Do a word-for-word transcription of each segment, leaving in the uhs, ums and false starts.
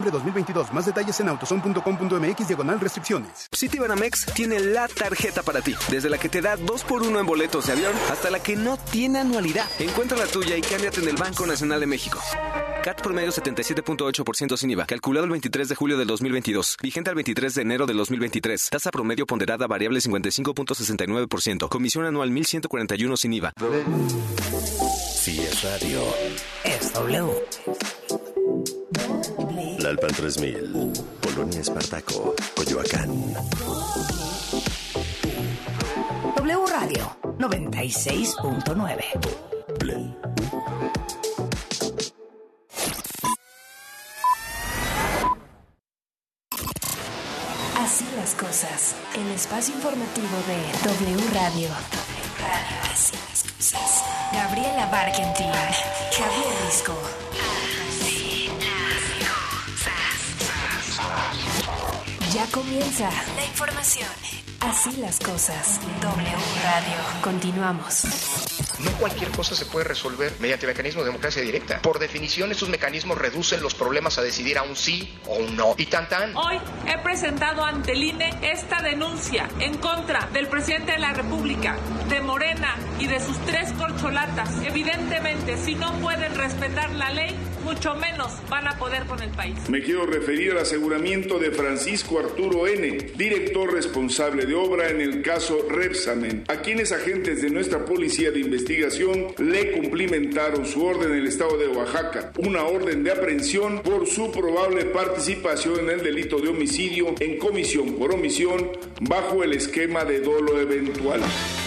diciembre de dos mil veintidós. Más detalles en autoson punto com punto m x diagonal restricciones. Citibanamex tiene la tarjeta para ti. Desde la que te da dos por uno en boletos de avión hasta la que no tiene anualidad. Encuentra la tuya y cámbiate en el Banco Nacional de México. C A T promedio setenta y siete punto ocho por ciento sin I V A. Calculado el veintitrés de julio del dos mil veintidós. Vigente al veintitrés de enero del dos mil veintitrés. Tasa promedio ponderada variable cincuenta y cinco punto sesenta y nueve por ciento. Comisión anual mil ciento cuarenta y uno sin I V A. Si es radio, es W. La Alpan tres mil, Polonia Espartaco, Coyoacán. W Radio noventa y seis punto nueve. Play. Así las cosas. El espacio informativo de W Radio. W Radio. Así las cosas. Gabriela Barkentin. Javier Risco. Así las cosas. Ya comienza la información. Así las cosas. W Radio. Continuamos. No cualquier cosa se puede resolver mediante mecanismos de democracia directa. Por definición, estos mecanismos reducen los problemas a decidir a un sí o un no. Y tan tan. Hoy he presentado ante el I N E esta denuncia en contra del presidente de la República, de Morena y de sus tres corcholatas. Evidentemente, si no pueden respetar la ley, mucho menos van a poder con el país. Me quiero referir al aseguramiento de Francisco Arturo N., director responsable de obra en el caso Repsamen, a quienes agentes de nuestra Policía de Investigación le cumplimentaron su orden en el estado de Oaxaca, una orden de aprehensión por su probable participación en el delito de homicidio en comisión por omisión bajo el esquema de dolo eventual.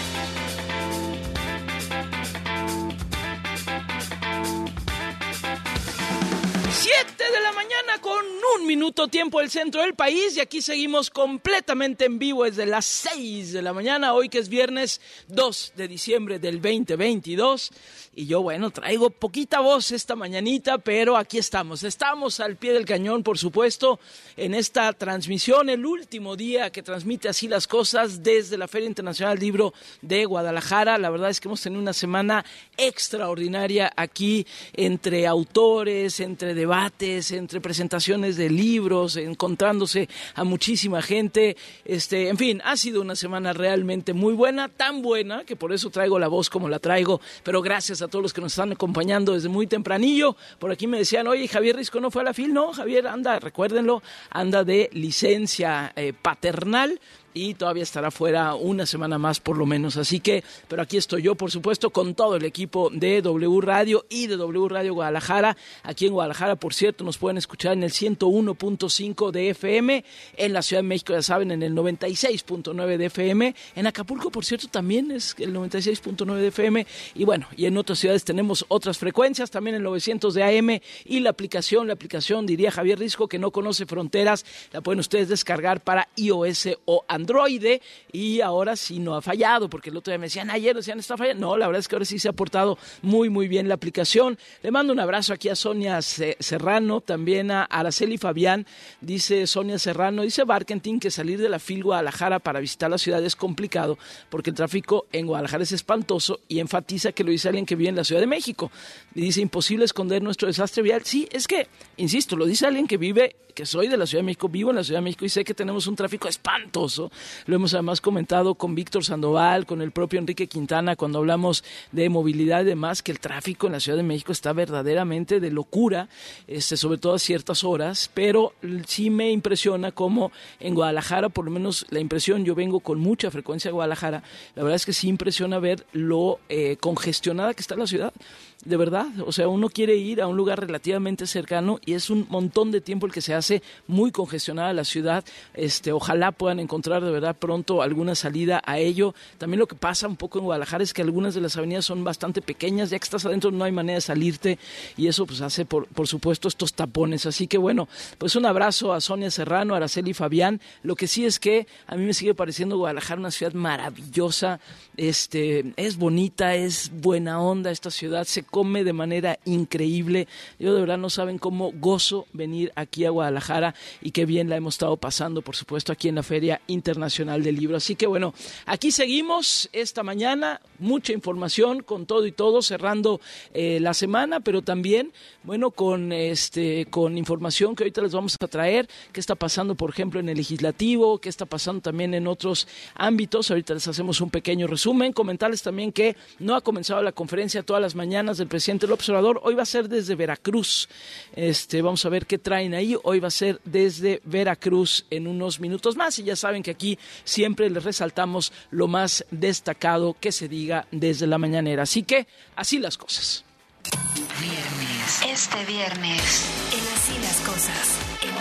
siete de la mañana con un minuto tiempo del centro del país y aquí seguimos completamente en vivo desde las seis de la mañana, hoy que es viernes dos de diciembre del veinte veintidós y yo bueno traigo poquita voz esta mañanita, pero aquí estamos, estamos al pie del cañón por supuesto en esta transmisión, el último día que transmite Así las Cosas desde la Feria Internacional del Libro de Guadalajara. La verdad es que hemos tenido una semana extraordinaria aquí entre autores, entre debates, entre presentaciones de libros, encontrándose a muchísima gente, este, en fin, ha sido una semana realmente muy buena, tan buena que por eso traigo la voz como la traigo, pero gracias a todos los que nos están acompañando desde muy tempranillo. Por aquí me decían, oye, Javier Risco no fue a la FIL, no, Javier anda, recuérdenlo, anda de licencia eh, paternal, y todavía estará fuera una semana más por lo menos, así que, pero aquí estoy yo por supuesto con todo el equipo de W Radio y de W Radio Guadalajara. Aquí en Guadalajara, por cierto, nos pueden escuchar en el ciento uno punto cinco de F M, en la Ciudad de México ya saben en el noventa y seis punto nueve de F M, en Acapulco por cierto también es el noventa y seis punto nueve de F M y bueno, y en otras ciudades tenemos otras frecuencias, también el novecientos de A M y la aplicación, la aplicación diría Javier Risco que no conoce fronteras, la pueden ustedes descargar para iOS o Android. Android y ahora sí no ha fallado, porque el otro día me decían, ayer decían, está fallando. No, la verdad es que ahora sí se ha portado muy, muy bien la aplicación. Le mando un abrazo aquí a Sonia Serrano, también a Araceli Fabián, dice Sonia Serrano, dice Barkentin que salir de la FIL Guadalajara para visitar la ciudad es complicado, porque el tráfico en Guadalajara es espantoso y enfatiza que lo dice alguien que vive en la Ciudad de México. Y dice, imposible esconder nuestro desastre vial. Sí, es que, insisto, lo dice alguien que vive, que soy de la Ciudad de México, vivo en la Ciudad de México y sé que tenemos un tráfico espantoso. Lo hemos además comentado con Víctor Sandoval, con el propio Enrique Quintana, cuando hablamos de movilidad y demás, que el tráfico en la Ciudad de México está verdaderamente de locura, este, sobre todo a ciertas horas, pero sí me impresiona cómo en Guadalajara, por lo menos la impresión, yo vengo con mucha frecuencia a Guadalajara, la verdad es que sí impresiona ver lo eh, congestionada que está la ciudad. De verdad, o sea, uno quiere ir a un lugar relativamente cercano y es un montón de tiempo el que se hace muy congestionada la ciudad. Este, ojalá puedan encontrar de verdad pronto alguna salida a ello. También lo que pasa un poco en Guadalajara es que algunas de las avenidas son bastante pequeñas, ya que estás adentro no hay manera de salirte y eso pues hace por, por supuesto estos tapones. Así que bueno, pues un abrazo a Sonia Serrano, a Araceli Fabián. Lo que sí es que a mí me sigue pareciendo Guadalajara una ciudad maravillosa, este, es bonita, es buena onda esta ciudad, se come de manera increíble. Yo de verdad no saben cómo gozo venir aquí a Guadalajara y qué bien la hemos estado pasando, por supuesto, aquí en la Feria Internacional Internacional del Libro. Así que bueno, aquí seguimos esta mañana, mucha información con todo y todo, cerrando eh, la semana, pero también, bueno, con este con información que ahorita les vamos a traer, qué está pasando, por ejemplo, en el legislativo, qué está pasando también en otros ámbitos. Ahorita les hacemos un pequeño resumen, comentarles también que no ha comenzado la conferencia todas las mañanas del presidente López Obrador. Hoy va a ser desde Veracruz. Este, vamos a ver qué traen ahí. Hoy va a ser desde Veracruz en unos minutos más, y ya saben que aquí siempre les resaltamos lo más destacado que se diga desde la mañanera. Así que, así las cosas. Viernes. Este viernes, en Así las Cosas, en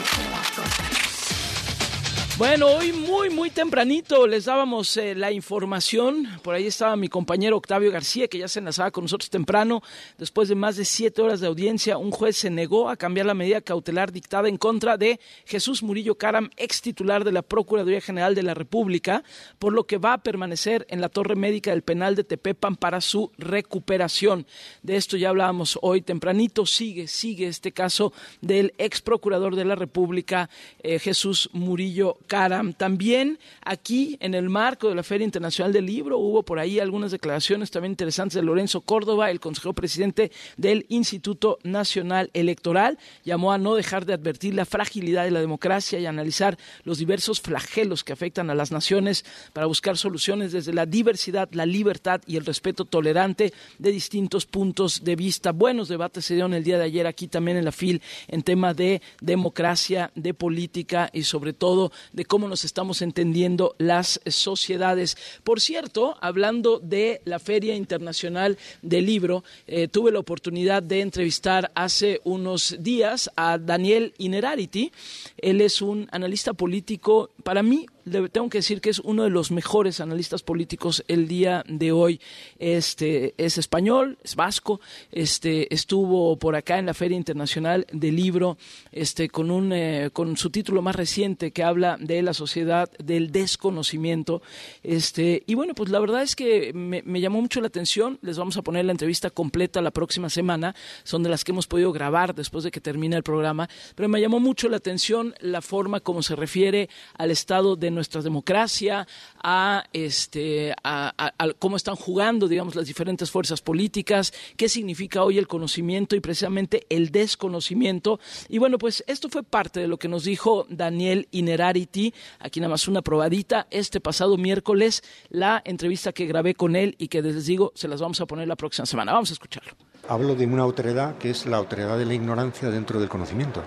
Bueno, hoy muy, muy tempranito les dábamos eh, la información. Por ahí estaba mi compañero Octavio García, que ya se enlazaba con nosotros temprano. Después de más de siete horas de audiencia, un juez se negó a cambiar la medida cautelar dictada en contra de Jesús Murillo Caram, ex titular de la Procuraduría General de la República, por lo que va a permanecer en la torre médica del penal de Tepepan para su recuperación. De esto ya hablábamos hoy tempranito. Sigue, sigue este caso del ex procurador de la República, eh, Jesús Murillo Caram. También aquí en el marco de la Feria Internacional del Libro hubo por ahí algunas declaraciones también interesantes de Lorenzo Córdoba, el consejero presidente del Instituto Nacional Electoral. Llamó a no dejar de advertir la fragilidad de la democracia y analizar los diversos flagelos que afectan a las naciones para buscar soluciones desde la diversidad, la libertad y el respeto tolerante de distintos puntos de vista. Buenos debates se dieron el día de ayer aquí también en la F I L en tema de democracia, de política y sobre todo de cómo nos estamos entendiendo las sociedades. Por cierto, hablando de la Feria Internacional del Libro, eh, tuve la oportunidad de entrevistar hace unos días a Daniel Innerarity. Él es un analista político, para mí, le tengo que decir que es uno de los mejores analistas políticos el día de hoy. Este es español, es vasco, este estuvo por acá en la Feria Internacional del Libro, este con un eh, con su título más reciente que habla de la sociedad del desconocimiento. Este y bueno, pues la verdad es que me, me llamó mucho la atención. Les vamos a poner la entrevista completa la próxima semana. Son de las que hemos podido grabar después de que termine el programa, pero me llamó mucho la atención la forma como se refiere al estado de nuestra democracia, a este a, a, a cómo están jugando, digamos, las diferentes fuerzas políticas, qué significa hoy el conocimiento y precisamente el desconocimiento. Y bueno, pues esto fue parte de lo que nos dijo Daniel Innerarity, aquí nada más una probadita, este pasado miércoles, la entrevista que grabé con él y que les digo, se las vamos a poner la próxima semana. Vamos a escucharlo. Hablo de una otredad que es la otredad de la ignorancia dentro del conocimiento.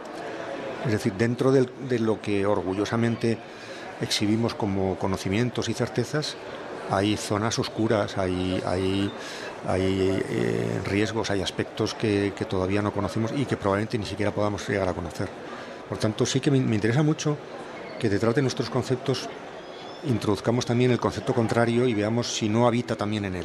Es decir, dentro del, de lo que orgullosamente exhibimos como conocimientos y certezas, hay zonas oscuras, hay, hay, hay eh, riesgos, hay aspectos que, que todavía no conocemos y que probablemente ni siquiera podamos llegar a conocer. Por tanto, sí que me, me interesa mucho que detrás de nuestros conceptos introduzcamos también el concepto contrario y veamos si no habita también en él.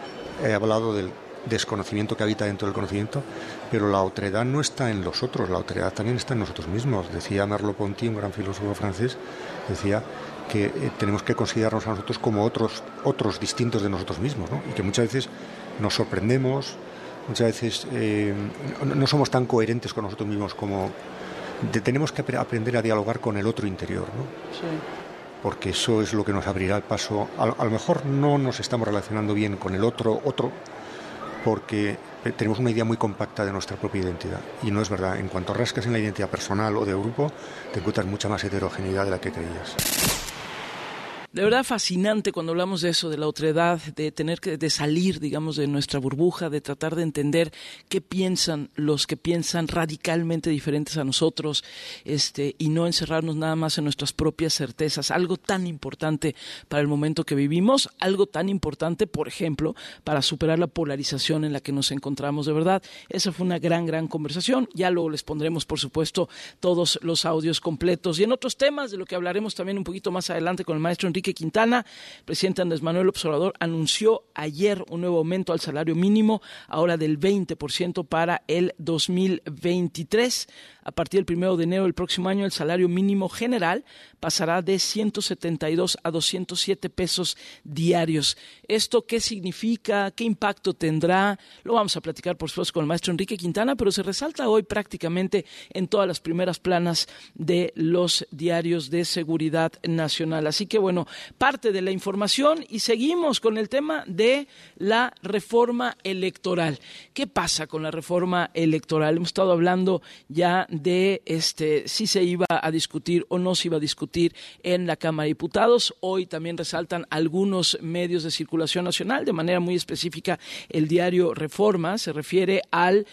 He hablado del desconocimiento que habita dentro del conocimiento, pero la otredad no está en los otros, la otredad también está en nosotros mismos. Decía Merleau-Ponty, un gran filósofo francés, decía que eh, tenemos que considerarnos a nosotros como otros, otros distintos de nosotros mismos, ¿no? Y que muchas veces nos sorprendemos, muchas veces eh, no, no somos tan coherentes con nosotros mismos como de, tenemos que ap- aprender a dialogar con el otro interior, ¿no? Sí. Porque eso es lo que nos abrirá el paso. A, a lo mejor no nos estamos relacionando bien con el otro, otro porque tenemos una idea muy compacta de nuestra propia identidad. Y no es verdad. En cuanto rascas en la identidad personal o de grupo, te encuentras mucha más heterogeneidad de la que creías. De verdad fascinante cuando hablamos de eso, de la otredad, de tener que de salir, digamos, de nuestra burbuja, de tratar de entender qué piensan los que piensan radicalmente diferentes a nosotros, este, y no encerrarnos nada más en nuestras propias certezas. Algo tan importante para el momento que vivimos, algo tan importante, por ejemplo, para superar la polarización en la que nos encontramos. De verdad, esa fue una gran, gran conversación. Ya luego les pondremos, por supuesto, todos los audios completos. Y en otros temas, de lo que hablaremos también un poquito más adelante con el maestro Enrique Enrique Quintana. El presidente Andrés Manuel López Obrador anunció ayer un nuevo aumento al salario mínimo, ahora del veinte por ciento para el dos mil veintitrés. A partir del primero de enero del próximo año, el salario mínimo general pasará de ciento setenta y dos a doscientos siete pesos diarios. ¿Esto qué significa? ¿Qué impacto tendrá? Lo vamos a platicar, por supuesto, con el maestro Enrique Quintana, pero se resalta hoy prácticamente en todas las primeras planas de los diarios de seguridad nacional. Así que, bueno, parte de la información, y seguimos con el tema de la reforma electoral. ¿Qué pasa con la reforma electoral? Hemos estado hablando ya de este si se iba a discutir o no se iba a discutir en la Cámara de Diputados. Hoy también resaltan algunos medios de circulación nacional, de manera muy específica el diario Reforma se refiere al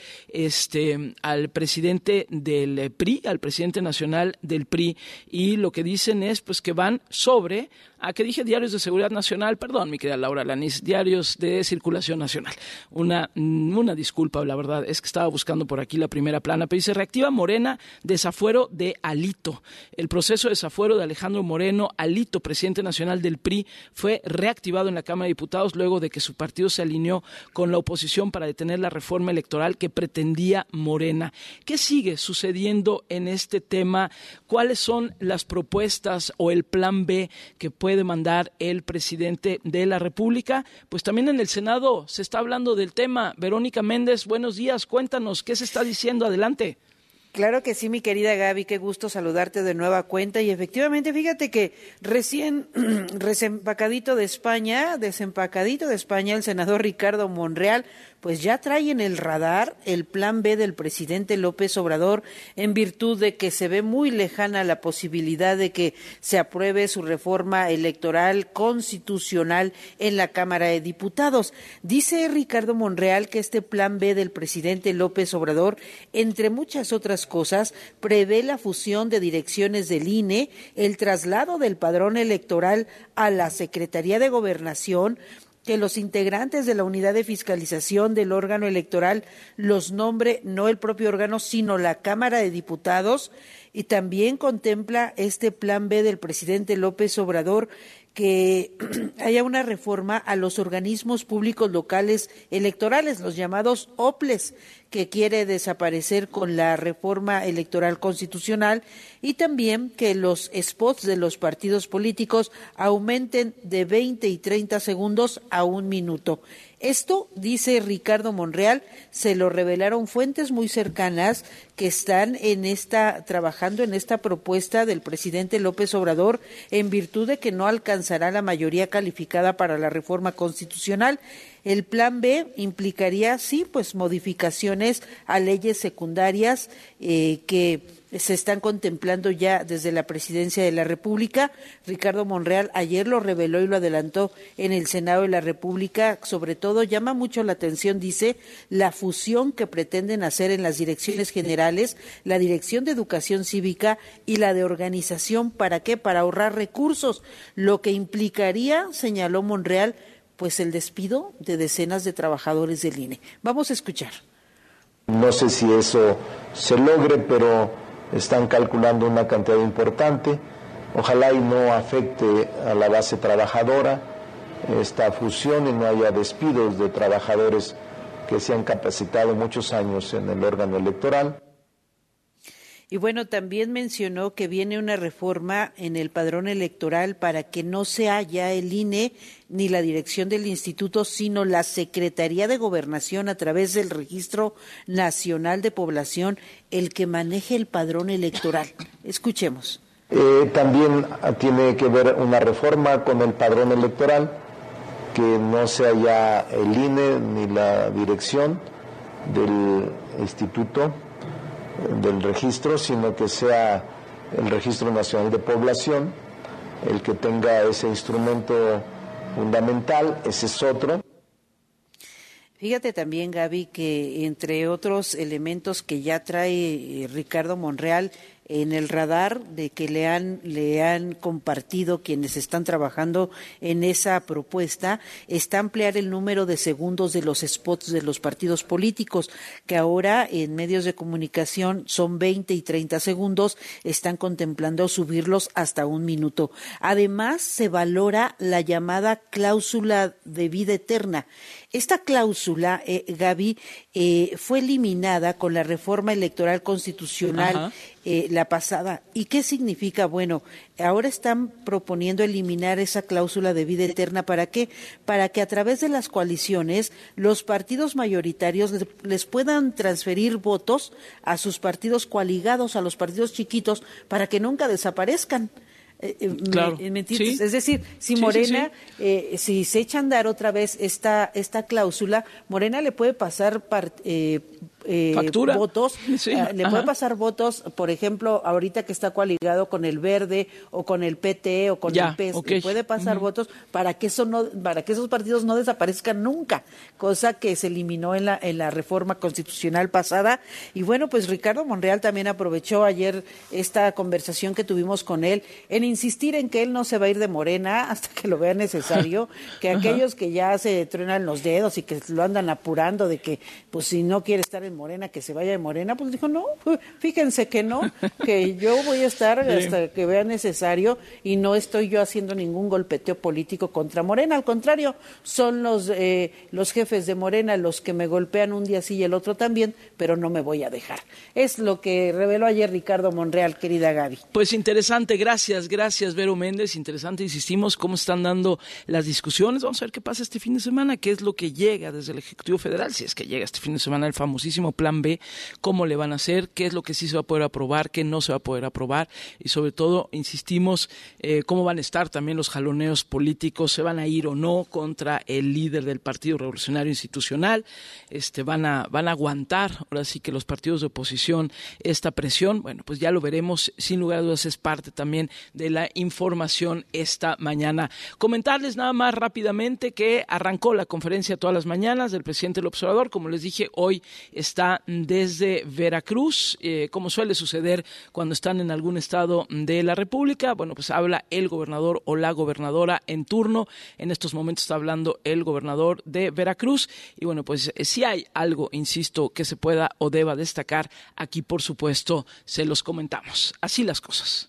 este al presidente del P R I, al presidente nacional del P R I, y lo que dicen es pues que van sobre a que dije diarios de seguridad nacional, perdón, mi querida Laura Lanis, diarios de circulación nacional. Una, una disculpa, la verdad, es que estaba buscando por aquí la primera plana, pero dice, reactiva Morena desafuero de Alito. El proceso de desafuero de Alejandro Moreno Alito, presidente nacional del P R I, fue reactivado en la Cámara de Diputados luego de que su partido se alineó con la oposición para detener la reforma electoral que pretendía Morena. ¿Qué sigue sucediendo en este tema? ¿Cuáles son las propuestas o el plan B que puede puede mandar el presidente de la República? Pues también en el Senado se está hablando del tema. Verónica Méndez, buenos días, cuéntanos, ¿qué se está diciendo? Adelante. Claro que sí, mi querida Gaby, qué gusto saludarte de nueva cuenta. Y efectivamente, fíjate que recién desempacadito de España, desempacadito de España, el senador Ricardo Monreal, pues ya trae en el radar el plan B del presidente López Obrador, en virtud de que se ve muy lejana la posibilidad de que se apruebe su reforma electoral constitucional en la Cámara de Diputados. Dice Ricardo Monreal que este plan B del presidente López Obrador, entre muchas otras cosas, prevé la fusión de direcciones del I N E, el traslado del padrón electoral a la Secretaría de Gobernación, que los integrantes de la unidad de fiscalización del órgano electoral los nombre no el propio órgano, sino la Cámara de Diputados, y también contempla este plan B del presidente López Obrador que haya una reforma a los organismos públicos locales electorales, los llamados O P L E S, que quiere desaparecer con la reforma electoral constitucional, y también que los spots de los partidos políticos aumenten de veinte y treinta segundos a un minuto. Esto, dice Ricardo Monreal, se lo revelaron fuentes muy cercanas que están en esta trabajando en esta propuesta del presidente López Obrador, en virtud de que no alcanzará la mayoría calificada para la reforma constitucional. El plan B implicaría, sí, pues modificaciones a leyes secundarias eh, que se están contemplando ya desde la Presidencia de la República. Ricardo Monreal ayer lo reveló y lo adelantó en el Senado de la República. Sobre todo llama mucho la atención, dice, la fusión que pretenden hacer en las direcciones generales, la Dirección de Educación Cívica y la de Organización. ¿Para qué? Para ahorrar recursos, lo que implicaría, señaló Monreal, pues el despido de decenas de trabajadores del I N E. Vamos a escuchar. No sé si eso se logre, pero están calculando una cantidad importante. Ojalá y no afecte a la base trabajadora esta fusión y no haya despidos de trabajadores que se han capacitado muchos años en el órgano electoral. Y bueno, también mencionó que viene una reforma en el padrón electoral para que no sea ya el I N E ni la dirección del instituto, sino la Secretaría de Gobernación a través del Registro Nacional de Población, el que maneje el padrón electoral. Escuchemos. Eh, también tiene que ver una reforma con el padrón electoral, que no sea ya el I N E ni la dirección del instituto del registro, sino que sea el Registro Nacional de Población el que tenga ese instrumento fundamental. Ese es otro. Fíjate también, Gaby, que entre otros elementos que ya trae Ricardo Monreal en el radar de que le han, le han compartido quienes están trabajando en esa propuesta está ampliar el número de segundos de los spots de los partidos políticos, que ahora en medios de comunicación son veinte y treinta segundos, están contemplando subirlos hasta un minuto. Además, se valora la llamada cláusula de vida eterna. Esta cláusula, eh, Gaby, eh, fue eliminada con la reforma electoral constitucional eh, la pasada. ¿Y qué significa? Bueno, ahora están proponiendo eliminar esa cláusula de vida eterna. ¿Para qué? Para que a través de las coaliciones los partidos mayoritarios les, les puedan transferir votos a sus partidos coaligados, a los partidos chiquitos, para que nunca desaparezcan. Eh, claro. ¿Me, me sí. Es decir, si sí, Morena, sí, sí. Eh, si se echa a andar otra vez esta esta cláusula, Morena le puede pasar part, eh, eh, factura. votos, sí. eh, le Ajá. puede pasar votos, por ejemplo, ahorita que está coaligado con el Verde o con el P T o con ya, el P E S, okay. le puede pasar uh-huh. votos para que eso no, para que esos partidos no desaparezcan nunca, cosa que se eliminó en la en la reforma constitucional pasada. Y bueno, pues Ricardo Monreal también aprovechó ayer esta conversación que tuvimos con él en insistir en que él no se va a ir de Morena hasta que lo vea necesario, que aquellos que ya se truenan los dedos y que lo andan apurando de que pues si no quiere estar en Morena, que se vaya de Morena, pues dijo, no, fíjense que no, que yo voy a estar sí. hasta que vea necesario y no estoy yo haciendo ningún golpeteo político contra Morena, al contrario, son los eh, los jefes de Morena los que me golpean un día sí y el otro también, pero no me voy a dejar. Es lo que reveló ayer Ricardo Monreal, querida Gaby. Pues interesante, gracias, gracias Vero Méndez, interesante, insistimos, cómo están dando las discusiones, vamos a ver qué pasa este fin de semana, qué es lo que llega desde el Ejecutivo Federal, si es que llega este fin de semana el famosísimo Plan B, cómo le van a hacer, qué es lo que sí se va a poder aprobar, qué no se va a poder aprobar y sobre todo, insistimos, eh, cómo van a estar también los jaloneos políticos, se van a ir o no contra el líder del Partido Revolucionario Institucional, este, van a, van a aguantar, ahora sí que los partidos de oposición esta presión, bueno, pues ya lo veremos, sin lugar a dudas es parte también de la información esta mañana. Comentarles nada más rápidamente que arrancó la conferencia todas las mañanas del presidente López Obrador, como les dije, hoy está desde Veracruz, eh, como suele suceder cuando están en algún estado de la República, bueno, pues habla el gobernador o la gobernadora en turno, en estos momentos está hablando el gobernador de Veracruz, y bueno, pues eh, si hay algo, insisto, que se pueda o deba destacar, aquí por supuesto se los comentamos. Así las cosas.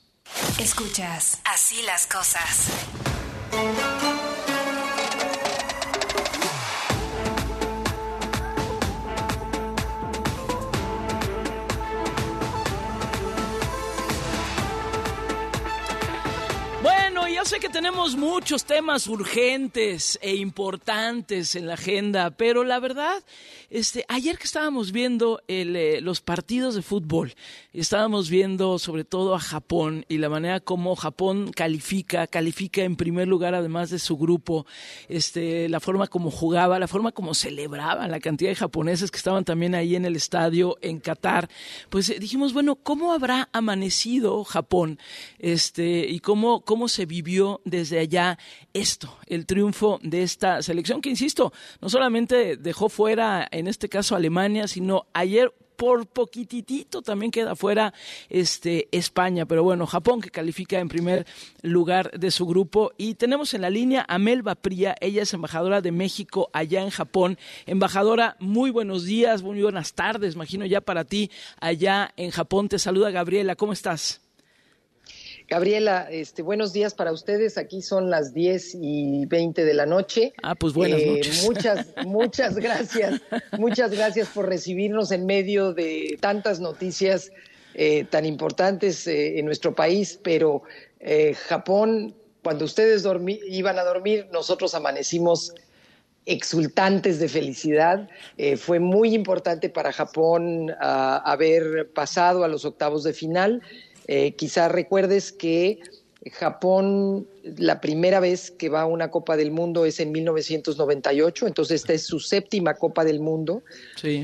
Escuchas Así las cosas. Bueno, ya sé que tenemos muchos temas urgentes e importantes en la agenda, pero la verdad, este, ayer que estábamos viendo el, eh, los partidos de fútbol, estábamos viendo sobre todo a Japón y la manera como Japón califica, califica en primer lugar además de su grupo, este, la forma como jugaba, la forma como celebraban, la cantidad de japoneses que estaban también ahí en el estadio en Qatar, pues eh, dijimos, bueno, ¿cómo habrá amanecido Japón? Este, y cómo cómo se vivió desde allá esto, el triunfo de esta selección que, insisto, no solamente dejó fuera, en este caso, Alemania, sino ayer por poquititito también queda fuera este, España, pero bueno, Japón que califica en primer lugar de su grupo. Y tenemos en la línea a Melba Pría, ella es embajadora de México allá en Japón. Embajadora, muy buenos días, muy buenas tardes, imagino ya para ti allá en Japón. Te saluda Gabriela, ¿cómo estás? Gabriela, este, buenos días para ustedes. Aquí son las diez y veinte de la noche. Ah, pues buenas eh, noches. Muchas, muchas gracias. Muchas gracias por recibirnos en medio de tantas noticias eh, tan importantes eh, en nuestro país. Pero eh, Japón, cuando ustedes dormí, iban a dormir, nosotros amanecimos exultantes de felicidad. Eh, fue muy importante para Japón uh, haber pasado a los octavos de final. Eh, quizá recuerdes que Japón, la primera vez que va a una Copa del Mundo es en mil novecientos noventa y ocho, entonces esta es su séptima Copa del Mundo. Sí.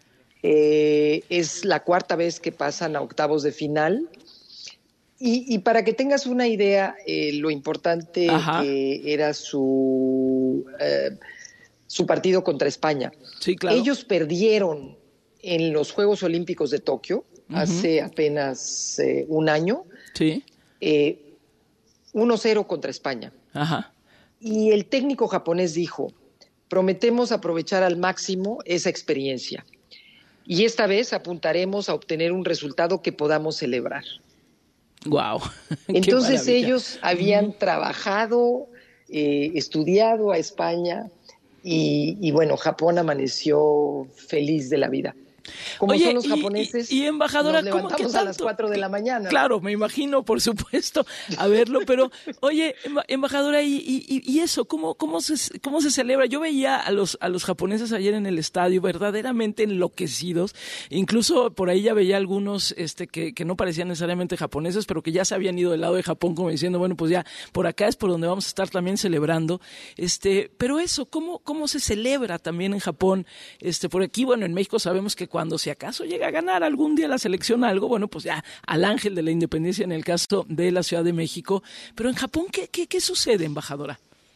Eh, es la cuarta vez que pasan a octavos de final. Y, y para que tengas una idea, eh, lo importante Ajá. que era su, eh, su partido contra España. Sí, claro. Ellos perdieron en los Juegos Olímpicos de Tokio. uh-huh. hace apenas eh, un año. Sí. Eh, uno cero contra España. Ajá. Y el técnico japonés dijo, prometemos aprovechar al máximo esa experiencia. Y esta vez apuntaremos a obtener un resultado que podamos celebrar. Wow. Entonces ellos habían uh-huh. trabajado, eh, estudiado a España y, y bueno, Japón amaneció feliz de la vida. Como Oye, son los y, japoneses, y, y embajadora, nos levantamos ¿cómo que a las cuatro de la mañana. Claro, me imagino, por supuesto, a verlo, pero oye, embajadora, y, y, y eso, ¿cómo, cómo, se, ¿cómo se celebra? Yo veía a los, a los japoneses ayer en el estadio verdaderamente enloquecidos, incluso por ahí ya veía algunos este, que, que no parecían necesariamente japoneses, pero que ya se habían ido del lado de Japón como diciendo, bueno, pues ya por acá es por donde vamos a estar también celebrando, este, pero eso, ¿cómo, cómo se celebra también en Japón? Este, por aquí, bueno, en México sabemos que cuando si acaso llega a ganar algún día la selección algo, bueno, pues ya al ángel de la independencia en el caso de la Ciudad de México. Pero en Japón, ¿qué, qué, qué sucede, embajadora?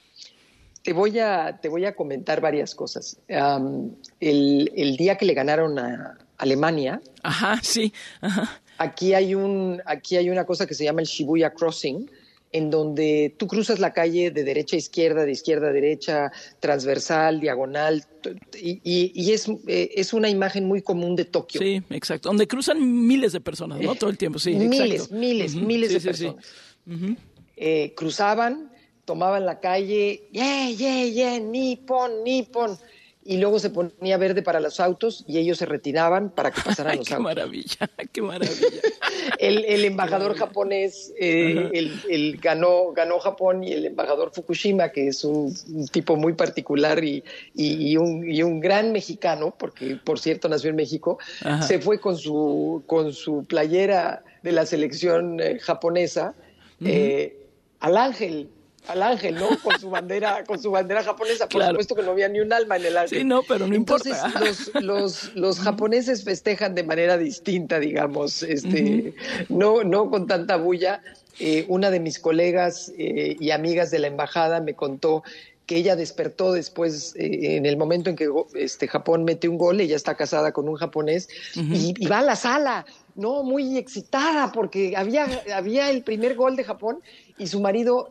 Te voy a, te voy a comentar varias cosas. Um, el, el día que le ganaron a Alemania, ajá, sí, ajá. Aquí hay un, aquí hay una cosa que se llama el Shibuya Crossing, en donde tú cruzas la calle de derecha a izquierda, de izquierda a derecha, transversal, diagonal, y, y, y es, eh, es una imagen muy común de Tokio. Sí, exacto, donde cruzan miles de personas, ¿no? Todo el tiempo, sí, miles, exacto. Miles, uh-huh. miles sí, de sí, personas. Sí. Uh-huh. Eh, cruzaban, tomaban la calle, yeah, yeah, yeah, Nippon, Nippon, y luego se ponía verde para los autos y ellos se retiraban para que pasaran Ay, los qué autos. Maravilla, qué maravilla. el, el embajador japonés eh, el, el ganó, ganó Japón, y el embajador Fukushima, que es un, un tipo muy particular y, y, y, un, y un gran mexicano, porque por cierto nació en México, Ajá. se fue con su, con su playera de la selección eh, japonesa uh-huh. eh, al Ángel. al ángel, ¿no? Con su bandera, con su bandera japonesa. Por claro. supuesto que no había ni un alma en el ángel. Sí, no, pero no Entonces, importa. Entonces, los, los, los japoneses festejan de manera distinta, digamos, este, uh-huh. no, no con tanta bulla. Eh, una de mis colegas eh, y amigas de la embajada me contó que ella despertó después, eh, en el momento en que este, Japón mete un gol, ella está casada con un japonés, uh-huh. y, y va a la sala, ¿no? Muy excitada, porque había, había el primer gol de Japón, y su marido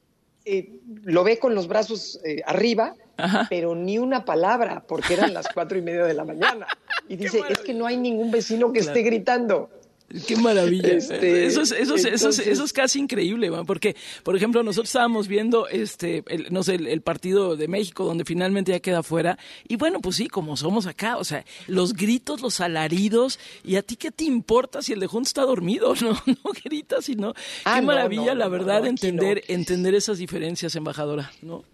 Eh, lo ve con los brazos eh, arriba, Ajá. pero ni una palabra, porque eran las cuatro y media de la mañana. Y dice, es que no hay ningún vecino que claro. esté gritando. Qué maravilla. Este, eso, es, eso, es, entonces... eso, es, eso es casi increíble, ¿no? Porque, por ejemplo, nosotros estábamos viendo este, el, no sé, el, el partido de México, donde finalmente ya queda fuera, y bueno, pues sí, como somos acá, o sea, los gritos, los alaridos, y a ti qué te importa si el de junto está dormido, no, no gritas, sino ah, qué no, maravilla, no, la no, verdad, no, entender, no. entender esas diferencias, embajadora, ¿no?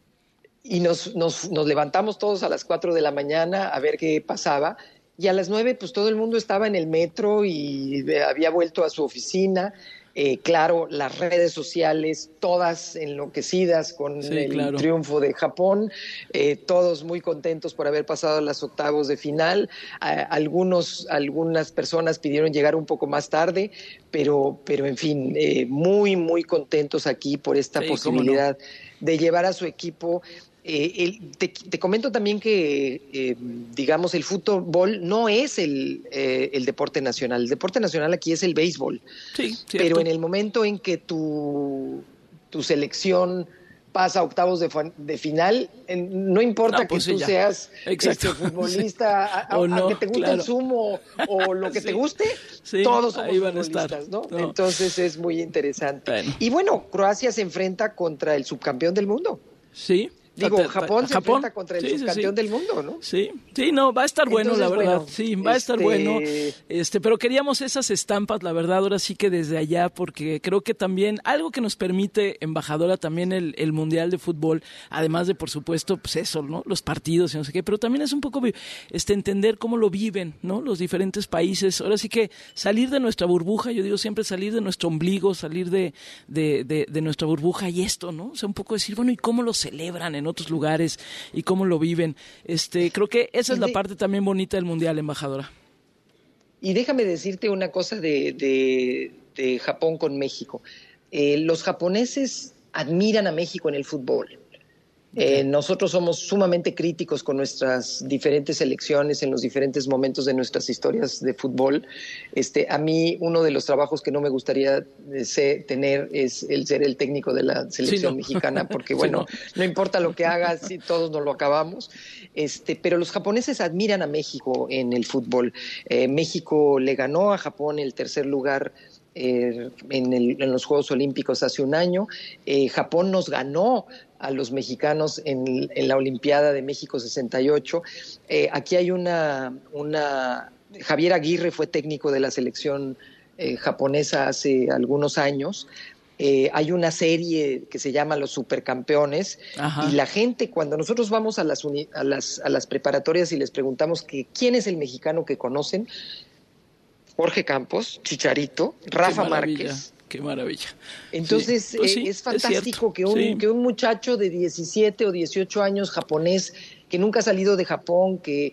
Y nos, nos, nos levantamos todos a las cuatro de la mañana a ver qué pasaba. Y a las nueve, pues todo el mundo estaba en el metro y había vuelto a su oficina. Eh, claro, las redes sociales, todas enloquecidas con sí, el claro. triunfo de Japón, eh, todos muy contentos por haber pasado las octavos de final. Eh, algunos, algunas personas pidieron llegar un poco más tarde, pero, pero en fin, eh, muy, muy contentos aquí por esta sí, posibilidad no. de llevar a su equipo. Eh, el, te, te comento también que, eh, digamos, el fútbol no es el, eh, el deporte nacional. El deporte nacional aquí es el béisbol. Sí, pero en el momento en que tu, tu selección pasa a octavos de, de final, en, no importa no, pues que sí, tú ya. seas este, futbolista, a, a, no, que te guste claro. el sumo o lo que sí. te guste, sí, todos somos ahí van futbolistas, a estar. ¿no? No. Entonces es muy interesante. Bueno. Y bueno, Croacia se enfrenta contra el subcampeón del mundo. Sí. Digo, Japón se Japón. enfrenta contra el sí, subcampeón sí, sí. del mundo, ¿no? Sí, sí, no, va a estar bueno, Entonces, la verdad. Bueno, sí, va a estar este... bueno. Este, pero queríamos esas estampas, la verdad, ahora sí que desde allá, porque creo que también algo que nos permite, embajadora, también el, el Mundial de Fútbol, además de, por supuesto, pues eso, ¿no? Los partidos y no sé qué, pero también es un poco este entender cómo lo viven, ¿no? Los diferentes países. Ahora sí que salir de nuestra burbuja, yo digo siempre salir de nuestro ombligo, salir de, de, de, de nuestra burbuja y esto, ¿no? O sea, un poco decir, bueno, ¿y cómo lo celebran en otros lugares? Y cómo lo viven. Este, creo que esa es la parte también bonita del Mundial, embajadora. Y déjame decirte una cosa de, de, de Japón con México. Eh, los japoneses admiran a México en el fútbol. Eh, nosotros somos sumamente críticos con nuestras diferentes selecciones en los diferentes momentos de nuestras historias de fútbol. Este, a mí uno de los trabajos que no me gustaría eh, sé, tener es el ser el técnico de la selección sí, no. mexicana, porque bueno, sí, no. no importa lo que hagas, sí, todos nos lo acabamos. Este, pero los japoneses admiran a México en el fútbol. Eh, México le ganó a Japón el tercer lugar eh, en, el, en los Juegos Olímpicos hace un año. Eh, Japón nos ganó a los mexicanos en, en la Olimpiada de México sesenta y ocho. Eh, aquí hay una, una... Javier Aguirre fue técnico de la selección eh, japonesa hace algunos años. Eh, hay una serie que se llama Los Supercampeones. Ajá. Y la gente, cuando nosotros vamos a las, uni, a las, a las preparatorias y les preguntamos que quién es el mexicano que conocen, Jorge Campos, Chicharito, Rafa Márquez. Qué maravilla. Entonces, sí, pues sí, eh, es fantástico es que, un, sí. que un muchacho de diecisiete o dieciocho años japonés, que nunca ha salido de Japón, que,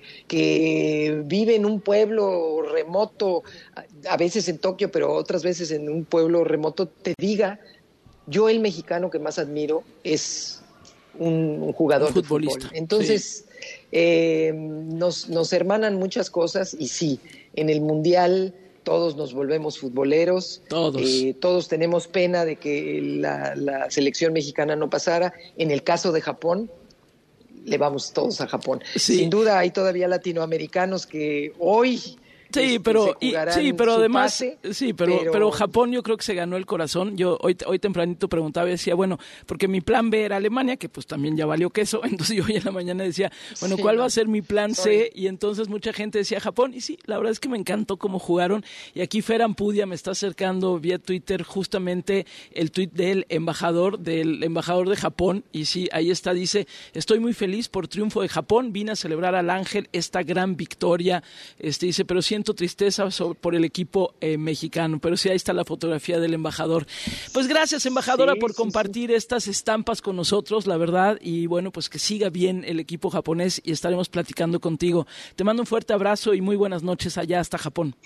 que vive en un pueblo remoto, a veces en Tokio, pero otras veces en un pueblo remoto, te diga, yo el mexicano que más admiro es un, un jugador un futbolista. De fútbol. Entonces, sí. eh, nos, nos hermanan muchas cosas y sí, en el Mundial todos nos volvemos futboleros, todos, eh, todos tenemos pena de que la, la selección mexicana no pasara. En el caso de Japón, le vamos todos a Japón. Sí. Sin duda hay todavía latinoamericanos que hoy... Sí, este, pero y, sí, pero además pase, sí, pero, pero pero Japón yo creo que se ganó el corazón. Yo hoy hoy tempranito preguntaba y decía, bueno, porque mi plan B era Alemania, que pues también ya valió queso, entonces yo hoy en la mañana decía, bueno, sí, ¿cuál no. va a ser mi plan Sorry. C? Y entonces mucha gente decía Japón, y sí, la verdad es que me encantó cómo jugaron. Y aquí Fer Ampudia me está acercando vía Twitter justamente el tuit del embajador del embajador de Japón, y sí, ahí está, dice, estoy muy feliz por triunfo de Japón, vine a celebrar al Ángel esta gran victoria. Este dice, pero siento tristeza sobre, por el equipo eh, mexicano, pero sí, ahí está la fotografía del embajador. Pues gracias, embajadora, sí, por sí, compartir sí. estas estampas con nosotros, la verdad, y bueno, pues que siga bien el equipo japonés y estaremos platicando contigo. Te mando un fuerte abrazo y muy buenas noches allá hasta Japón.